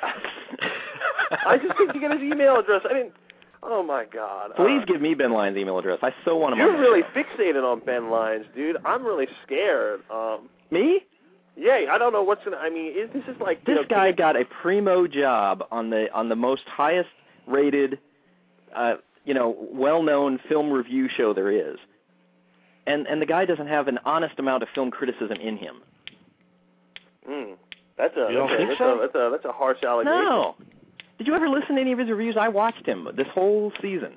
I just think you get his email address. I didn't. Oh my God! Please give me Ben Lyons' email address. I so want him. You're really fixated on Ben Lyons, dude. I'm really scared. Me? Yeah, I don't know what's gonna. I mean, this is like this guy got a primo job on the most highest rated, well-known film review show there is, and the guy doesn't have an honest amount of film criticism in him. That's a harsh allegation. No. Did you ever listen to any of his reviews? I watched him this whole season.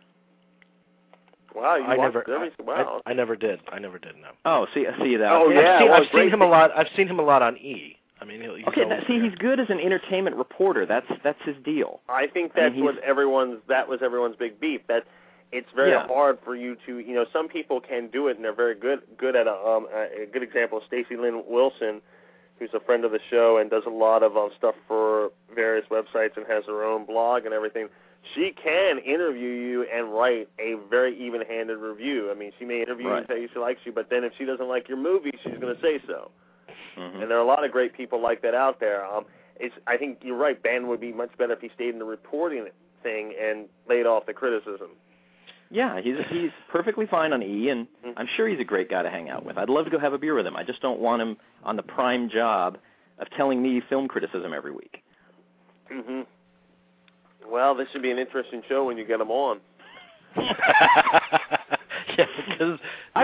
Wow, Wow. I never did. No. Oh, see that. Oh yeah, I've seen him a lot. I've seen him a lot on E. I mean, he's good as an entertainment reporter. That's his deal. I think that was everyone's big beef. That it's very hard for you to, some people can do it and they're very good at a good example is Stacey Lynn Wilson, who's a friend of the show and does a lot of stuff for various websites and has her own blog and everything. She can interview you and write a very even-handed review. I mean, she may interview you and tell you she likes you, but then if she doesn't like your movie, she's going to say so. Mm-hmm. And there are a lot of great people like that out there. I think you're right. Ben would be much better if he stayed in the reporting thing and laid off the criticism. Yeah, he's perfectly fine on E, and I'm sure he's a great guy to hang out with. I'd love to go have a beer with him. I just don't want him on the prime job of telling me film criticism every week. Mm-hmm. Well, this should be an interesting show when you get him on. Yeah, because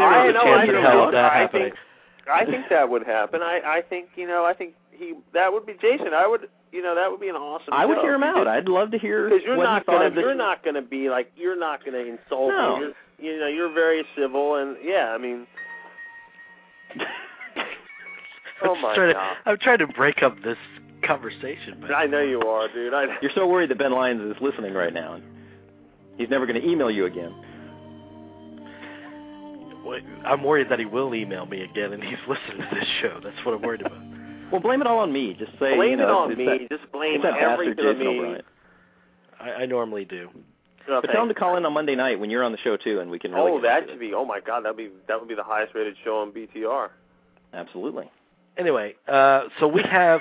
I think that would happen. I think that would be Jason. That would be an awesome show. I would hear him out. I'd love to hear what he thought of this. You're not going to be like, you're not going to insult me. You're very civil, and I mean. Oh my God! I'm trying to break up this conversation. But I know you are, dude. You're so worried that Ben Lyons is listening right now. He's never going to email you again. I'm worried that he will email me again, and he's listening to this show. That's what I'm worried about. Well, blame it all on me. Just say, blame it on me. Just blame everything on me. I normally do. No, but tell him to call in on Monday night when you're on the show too, and we can. Really that should be. Oh my God, that would be the highest rated show on BTR. Absolutely. Anyway, so we have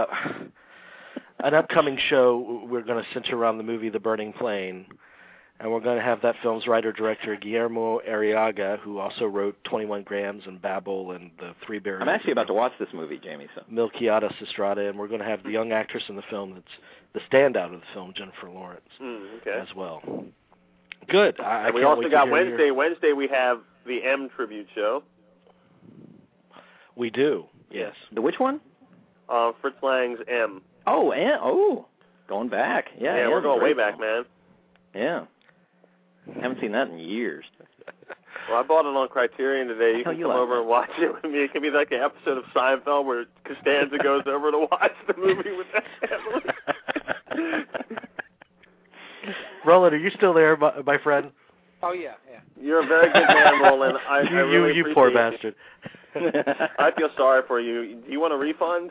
an upcoming show. We're going to center around the movie The Burning Plain, and we're going to have that film's writer-director Guillermo Arriaga, who also wrote 21 Grams and Babel and The Three Bears. I'm actually about to watch this movie, Jamie. So. Milquiades Estrada, and we're going to have the young actress in the film that's the standout of the film, Jennifer Lawrence, as well. Good. And we also got Wednesday. Wednesday we have the M tribute show. We do. Yes. The which one? Fritz Lang's M. Oh, M. Oh, going back. Yeah, we're going way back, man. Yeah. Haven't seen that in years. Well, I bought it on Criterion today. You can come over and watch it with me. It can be like an episode of Seinfeld where Costanza goes over to watch the movie with that family. Roland, are you still there, my friend? Oh, yeah. You're a very good man, Roland. I really you poor bastard. I feel sorry for you. Do you want a refund?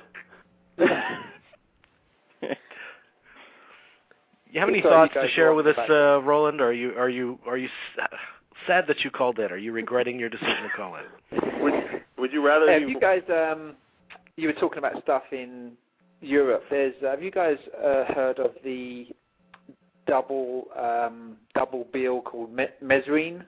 You have any thoughts to share with us, Roland? Are you sad that you called in? Are you regretting your decision to call in? Would you rather? You guys, you were talking about stuff in Europe. Have you guys heard of the double bill called Mesrine?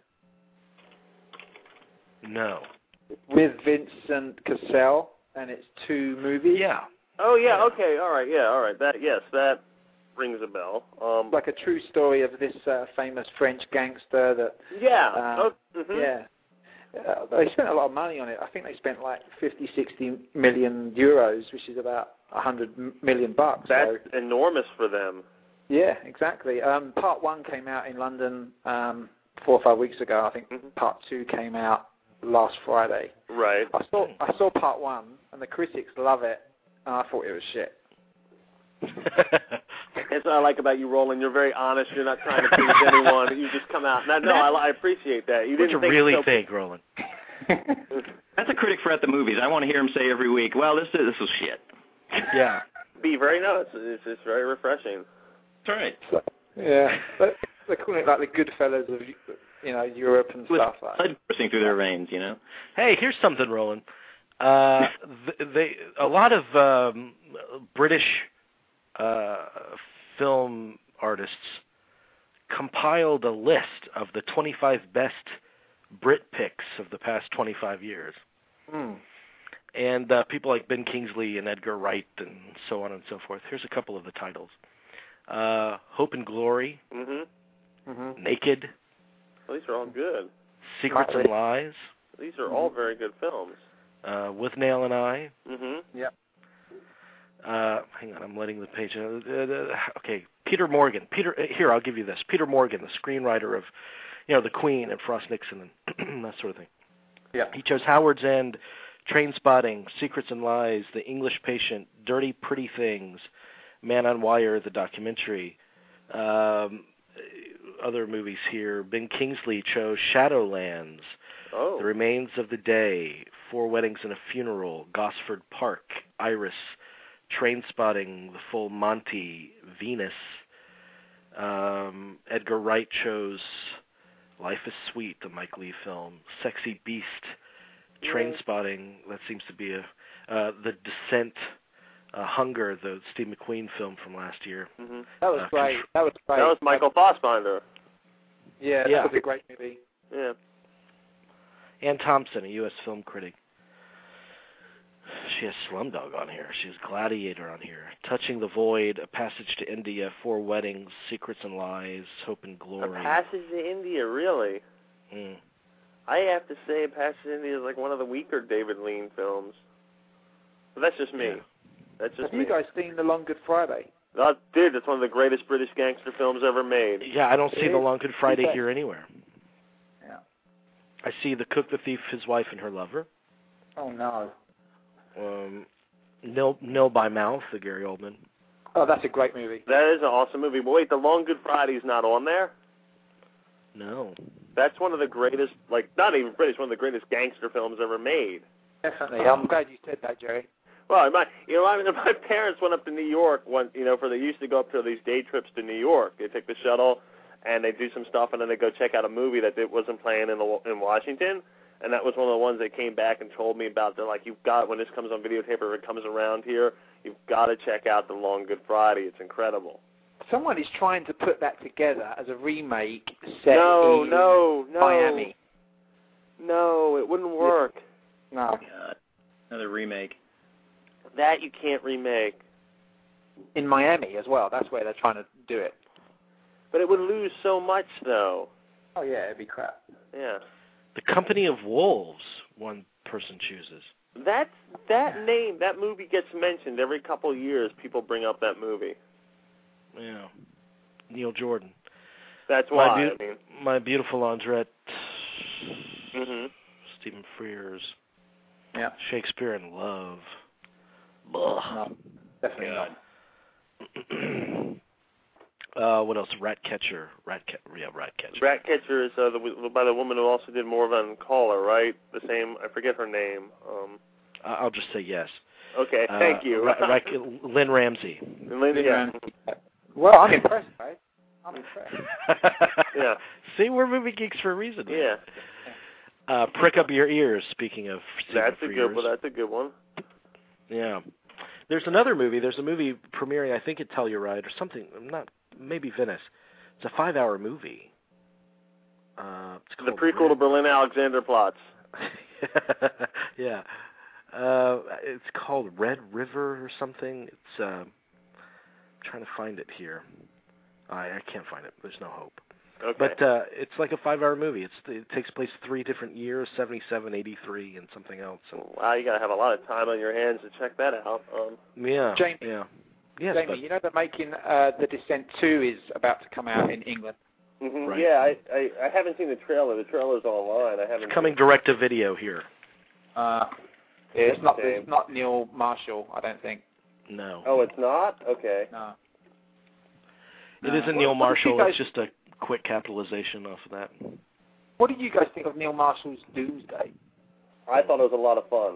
No. With Vincent Cassel, and it's 2 movies. Yeah. Oh yeah. Okay. All right. Yeah. All right. That rings a bell. Like a true story of this famous French gangster that. Yeah. They spent a lot of money on it. I think they spent like 50-60 million euros, which is about $100 million. That's enormous for them. Yeah, exactly. Part 1 came out in London 4 or 5 weeks ago. I think Part 2 came out last Friday. Right. I saw Part 1, and the critics love it, and I thought it was shit. That's what I like about you, Roland. You're very honest. You're not trying to please anyone. You just come out. No, I appreciate that. What you really think, Roland? That's a critic for at the movies. I want to hear him say every week, well, this was shit. Yeah. Be very nice. It's very refreshing. That's right. So, yeah. But they're calling it like the Goodfellas of Europe and stuff like that. Blood coursing through their veins, Hey, here's something, Roland. A lot of British film artists compiled a list of the 25 best Brit picks of the past 25 years. And people like Ben Kingsley and Edgar Wright and so on and so forth. Here's a couple of the titles. Hope and Glory, Naked. Well, these are all good. Secrets and Lies. These are all very good films. With Nail and I. Yep. Hang on, I'm letting the page. Okay, Peter Morgan. Here, I'll give you this. Peter Morgan, the screenwriter of, The Queen and Frost Nixon and that sort of thing. Yeah. He chose Howard's End, Trainspotting, Secrets and Lies, The English Patient, Dirty Pretty Things, Man on Wire, the documentary. Other movies here. Ben Kingsley chose Shadowlands, The Remains of the Day, 4 Weddings and a Funeral, Gosford Park, Iris, Trainspotting, The Full Monty, Venus. Edgar Wright chose Life is Sweet, the Mike Leigh film, Sexy Beast, Trainspotting, that seems to be The Descent, Hunger, the Steve McQueen film from last year. That was great. That was Michael Fassbinder. Yeah, that was a great movie. Yeah. Ann Thompson, a U.S. film critic. She has Slumdog on here. She has Gladiator on here. Touching the Void, A Passage to India, 4 Weddings, Secrets and Lies, Hope and Glory. A Passage to India, really? I have to say, A Passage to India is like one of the weaker David Lean films. But that's just me. Yeah. That's just Have you guys seen The Long Good Friday? Dude, it's one of the greatest British gangster films ever made. Yeah, I don't see The Long Good Friday here anywhere. Yeah. I see The Cook, the Thief, His Wife, and Her Lover. Oh, no. Nil by Mouth, the Gary Oldman. Oh, that's a great movie. That is an awesome movie. But wait, The Long Good Friday's not on there? No. That's one of the greatest, like, not even British, one of the greatest gangster films ever made. Definitely. I'm glad you said that, Jerry. Well, my parents went up to New York they used to go up to these day trips to New York. They take the shuttle and they do some stuff, and then they go check out a movie that wasn't playing in Washington. And that was one of the ones they came back and told me about. They're like, when this comes on videotape or it comes around here, you've got to check out The Long Good Friday. It's incredible. Someone is trying to put that together as a remake set in Miami. No, it wouldn't work. No. God. Another remake. That you can't remake. In Miami as well. That's where they're trying to do it. But it would lose so much, though. Oh, yeah, it'd be crap. Yeah. The Company of Wolves, one person chooses. That movie gets mentioned every couple of years. People bring up that movie. Yeah. Neil Jordan. That's why. My Beautiful Andrette. Mm-hmm. Stephen Frears. Yeah. Shakespeare in Love. No, definitely not. What else? Ratcatcher. Ratcatcher. Ratcatcher is by the woman who also did Morvan Caller, right? The same. I forget her name. I'll just say yes. Okay, thank you. Lynn Ramsey. Yeah. Well, I'm impressed, right? I'm impressed. Yeah. See, we're movie geeks for a reason. Yeah. Prick Up Your Ears, speaking of That's a good one. Yeah. There's another movie. There's a movie premiering, I think, at Telluride or something. Maybe Venice. It's a 5-hour movie. It's called the prequel to Berlin Alexanderplatz. Yeah. It's called Red River or something. It's I'm trying to find it here. I can't find it. There's no hope. Okay. But it's like a 5-hour movie. It takes place 3 different years, 77, 83, and something else. And wow, you got to have a lot of time on your hands to check that out. Yeah. Jamie, yeah. Yes, Jamie, you know they're making The Descent 2 is about to come out in England. Mm-hmm. Right. Yeah, I haven't seen the trailer. The trailer's online. It's coming direct to video here. It's not Neil Marshall, I don't think. No. Oh, it's not? Okay. No. It isn't Neil Marshall. It's just a quick capitalization off of that. What did you guys think of Neil Marshall's Doomsday? I thought it was a lot of fun.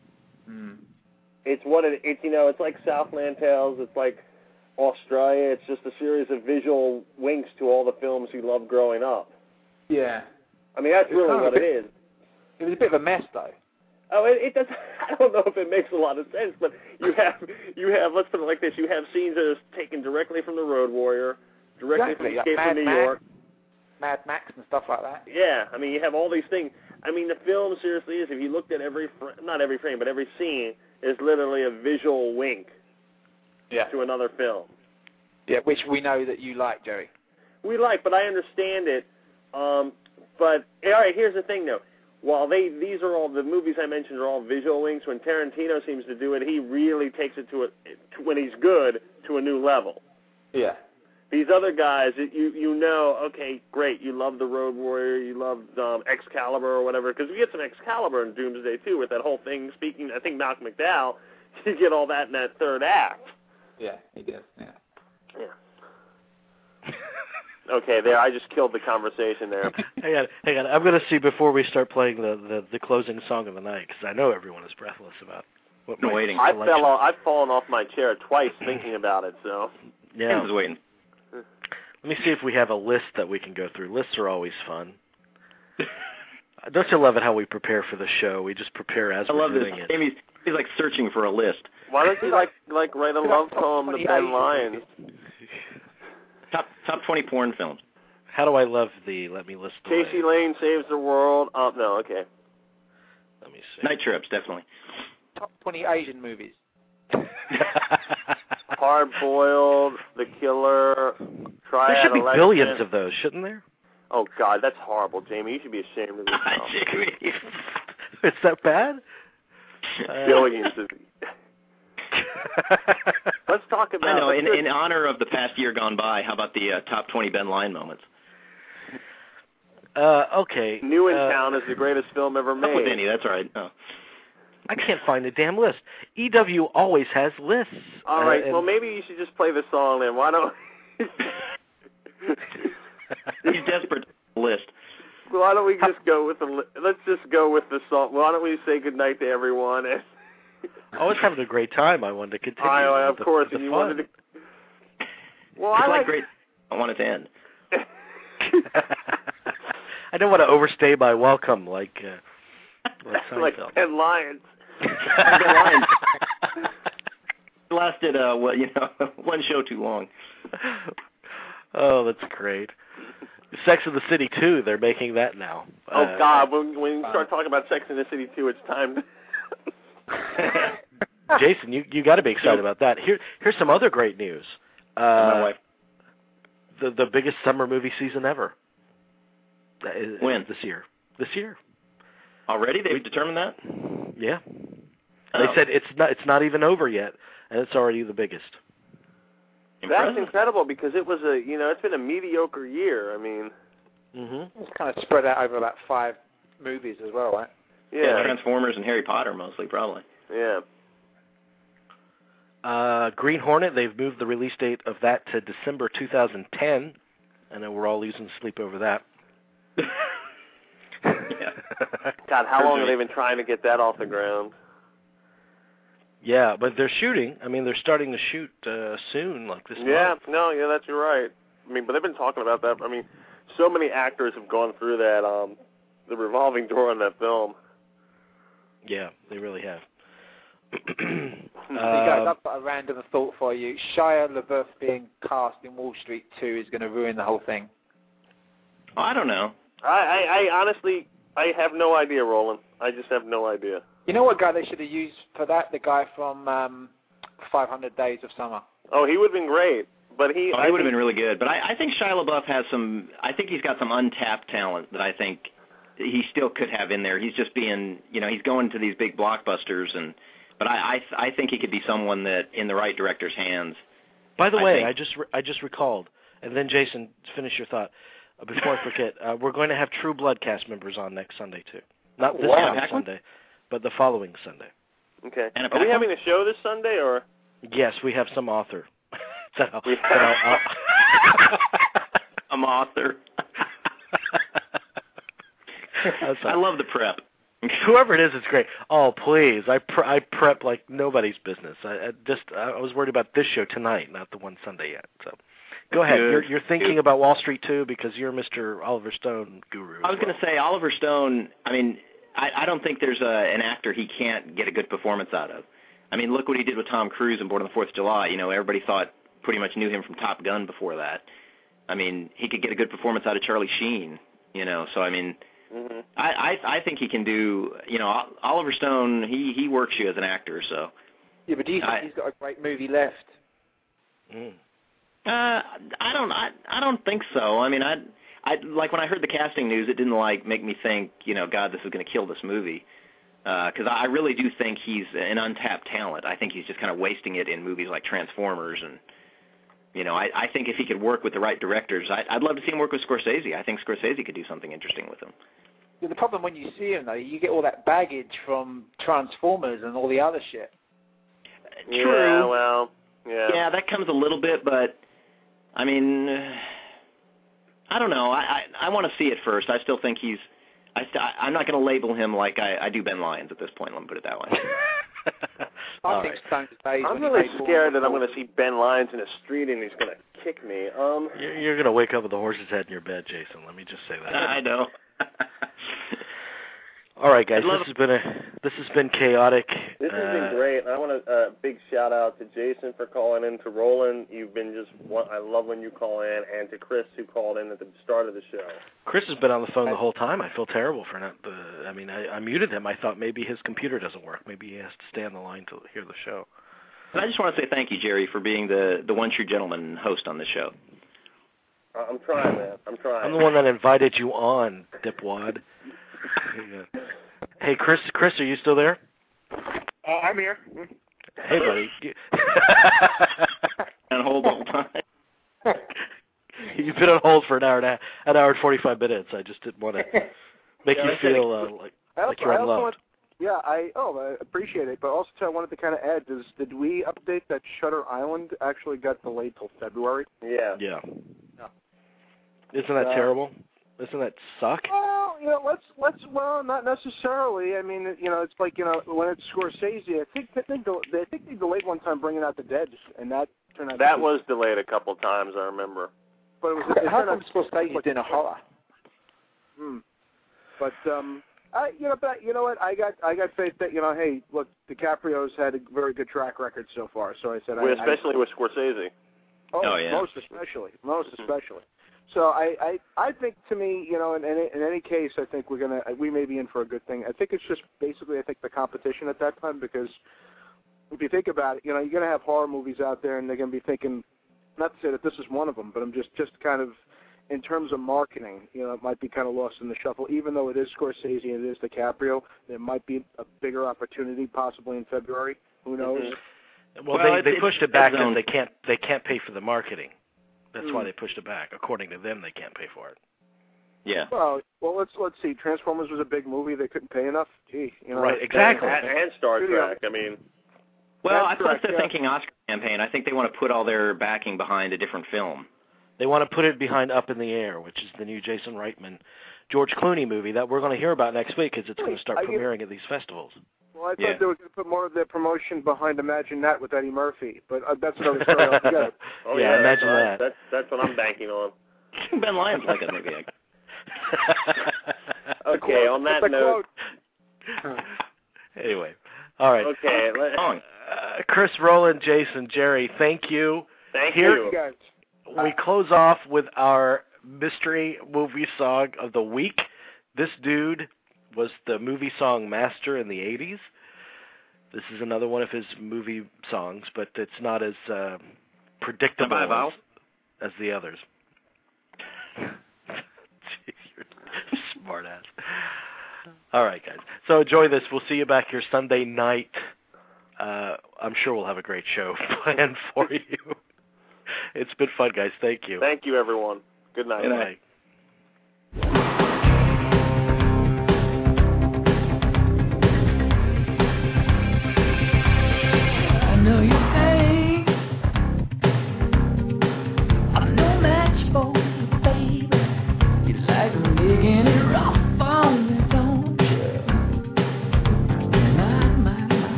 It's like Southland Tales. It's like Australia. It's just a series of visual winks to all the films you loved growing up. Yeah. I mean, that's really what it is. It was a bit of a mess, though. Oh, it does. I don't know if it makes a lot of sense, but you have. Let's put it like this: you have scenes that are taken directly from The Road Warrior, directly from Escape from New York, Mad Max, and stuff like that. Yeah, I mean, you have all these things. I mean, the film seriously is. If you looked at not every frame, but every scene is literally a visual wink. Yeah. To another film. Yeah, which we know that you like, Jerry. We like, but I understand it. But all right, here's the thing, though. While these are all the movies I mentioned are all visual winks, when Tarantino seems to do it, he really takes it to when he's good to a new level. Yeah. These other guys, you know, okay, great, you love The Road Warrior, you love Excalibur or whatever, because we get some Excalibur in Doomsday too, with that whole thing. Speaking, I think Malcolm McDowell, you get all that in that third act. Yeah, he does. Yeah. Yeah. Okay, there. I just killed the conversation there. Hang on. I'm going to see before we start playing the closing song of the night, because I know everyone is breathless about what my waiting. I've fallen off my chair twice thinking about it. So yeah, I was waiting. Let me see if we have a list that we can go through. Lists are always fun. Don't you love it how we prepare for the show? We just prepare as we're doing it. He's like searching for a list. Why don't you like write a love poem to Ben Lyons? Top 20 porn films. How do I love thee? Let me list. Casey Lane Saves the World. Oh, no, okay. Let me see. Night Trips, definitely. Top 20 Asian movies. Hard Boiled, The Killer, Triad. There should be Election. billions of those, shouldn't there? Oh, God, that's horrible, Jamie. You should be ashamed of yourself. Jamie. It's that bad? Billions of Let's talk about... I know, in honor of the past year gone by, how about the top 20 Ben Lyon moments? Okay. New in Town is the greatest film ever made. With Danny, that's right. Oh. I can't find the damn list. EW always has lists. All right, well, maybe you should just play the song then. Why don't... He's desperate for the list. Why don't we just go with let's just go with the song. Why don't we say goodnight to everyone? I was having a great time. I wanted to continue. Of course, and you wanted to... Well, I like great... I want it to end. I don't want to overstay my welcome like Penn Lions. Penn Lions. Lasted, one show too long. Oh, that's great. Sex and the City 2, they're making that now. Oh, God, when you start talking about Sex and the City 2, it's time. Jason, you got to be excited about that. Here's some other great news. My wife. The biggest summer movie season ever. When? This year. This year. Already? They've determined that? Yeah. They said it's not even over yet, and it's already the biggest. That's incredible because it was it's been a mediocre year. I mean, it's kind of spread out over about 5 movies as well, right? Yeah, Transformers and Harry Potter mostly, probably. Yeah. Green Hornet, they've moved the release date of that to December 2010. I know we're all losing sleep over that. God, how long have they been trying to get that off the ground? Yeah, but they're shooting. I mean, they're starting to shoot soon, like this month. That's right. I mean, but they've been talking about that. I mean, so many actors have gone through that, the revolving door on that film. Yeah, they really have. You guys, I've got a random thought for you. Shia LaBeouf being cast in Wall Street 2 is going to ruin the whole thing. Oh, I don't know. I honestly, I have no idea, Roland. I just have no idea. You know what guy they should have used for that? The guy from 500 Days of Summer. Oh, he would have been great. But he would have been really good. But I think Shia LaBeouf has some, I think he's got some untapped talent that I think he still could have in there. He's just being, he's going to these big blockbusters, but I think he could be someone that, in the right director's hands. By the way, I just recalled, and then Jason, finish your thought. Before I forget, we're going to have True Blood cast members on next Sunday, too. Not this Sunday, but the following Sunday. Okay. Are we having a show this Sunday, or? Yes, we have some author. I'm author. I love the prep. Whoever it is, it's great. Oh, please. I prep like nobody's business. I was worried about this show tonight, not the one Sunday yet. So go ahead. You're thinking about Wall Street too because you're Mr. Oliver Stone guru. I was going to say Oliver Stone. I mean, I don't think there's an actor he can't get a good performance out of. I mean, look what he did with Tom Cruise on Born on the 4th of July. Everybody pretty much knew him from Top Gun before that. I mean, he could get a good performance out of Charlie Sheen. So I mean. Mm-hmm. I think he can do, Oliver Stone, he works you as an actor, so. Yeah, but do you think he's got a great movie left? I don't think so. I mean, I like when I heard the casting news, it didn't make me think, God, this is going to kill this movie. Because I really do think he's an untapped talent. I think he's just kind of wasting it in movies like Transformers and, I think if he could work with the right directors, I'd love to see him work with Scorsese. I think Scorsese could do something interesting with him. Yeah, the problem when you see him, though, you get all that baggage from Transformers and all the other shit. True. Yeah, well, yeah. Yeah, that comes a little bit, but, I mean, I don't know. I want to see it first. I still think I'm not going to label him like I do Ben Lyons at this point. Let me put it that way. I'm really scared that I'm going to see Ben Lyons in the street and he's going to kick me. You're going to wake up with a horse's head in your bed, Jason. Let me just say that. I know. All right, guys. This has been chaotic. This has been great. I want a big shout out to Jason for calling in, to Roland. You've been I love when you call in, and to Chris who called in at the start of the show. Chris has been on the phone the whole time. I feel terrible for not. I muted him. I thought maybe his computer doesn't work. Maybe he has to stay on the line to hear the show. I just want to say thank you, Jerry, for being the one true gentleman host on this show. I'm trying, man. I'm trying. I'm the one that invited you on, dipwad. Hey, Chris, are you still there? I'm here. Hey, buddy. On hold the whole time. You've been on hold for an hour and 45 minutes. I just didn't want to make you feel like you're unloved. Yeah, I appreciate it, but also I wanted to kind of add, did we update that Shutter Island actually got delayed till February? Yeah. Yeah. Isn't that terrible? Doesn't that suck? Well, well, not necessarily. I mean, it's like, when it's Scorsese, I think they delayed one time Bringing Out the Dead, and that turned out. That was delayed a couple times, I remember. But it was. How come Scorsese did a horror? But you know what? I got faith that hey, look, DiCaprio's had a very good track record so far. So I said, especially with Scorsese. Oh yeah. Most especially. So I think, to me, in any case, I think we may be in for a good thing. I think it's just basically the competition at that time, because if you think about it, you're going to have horror movies out there, and they're going to be thinking, not to say that this is one of them, but I'm just kind of, in terms of marketing, it might be kind of lost in the shuffle. Even though it is Scorsese and it is DiCaprio, there might be a bigger opportunity possibly in February. Who knows? Mm-hmm. Well, they pushed it back because they can't pay for the marketing. That's why they pushed it back. According to them, they can't pay for it. Yeah. Well, let's see. Transformers was a big movie. They couldn't pay enough. Gee, right? Exactly. And Star Trek. I mean. Well, plus they're thinking Oscar campaign. I think they want to put all their backing behind a different film. They want to put it behind Up in the Air, which is the new Jason Reitman, George Clooney movie that we're going to hear about next week, because it's going to start premiering at these festivals. Well, I thought they were going to put more of their promotion behind Imagine That with Eddie Murphy, but that's another story altogether. Oh yeah, imagine that. That's what I'm banking on. Ben Lyons like a movie. Okay, on that note. Anyway, all right. Okay. Chris, Roland, Jason, Jerry, thank you. Thank you guys. We close off with our mystery movie song of the week. This dude was the movie song master in the 80s. This is another one of his movie songs, but it's not as predictable as the others. Jeez, you're smart ass. All right, guys. So enjoy this. We'll see you back here Sunday night. I'm sure we'll have a great show planned for you. It's been fun, guys. Thank you. Thank you, everyone. Good night. Good night. I know you think I'm no match for you, baby. You like making it rough on me, don't you? My.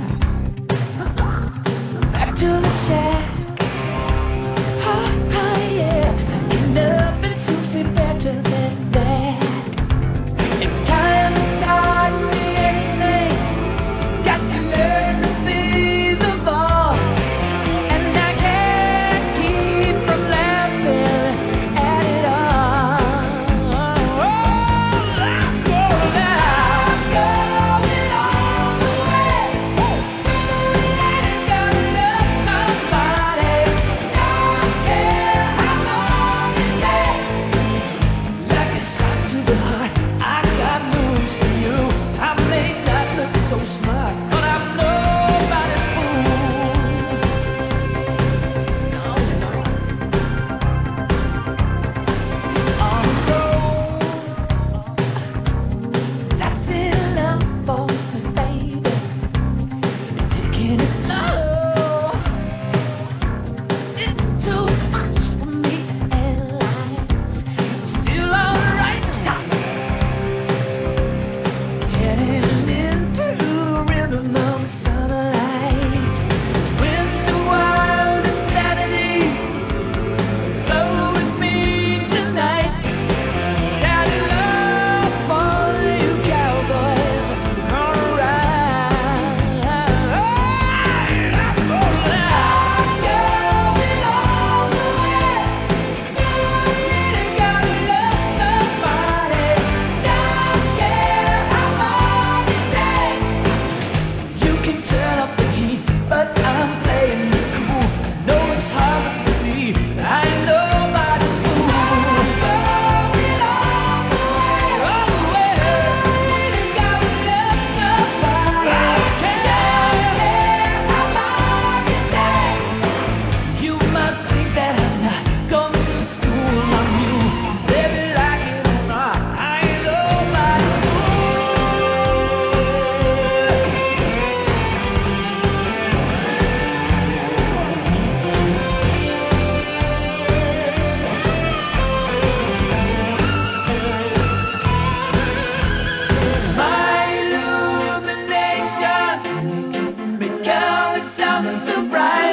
Back to the shack. Yeah, nothing suits me better than that. shining so bright.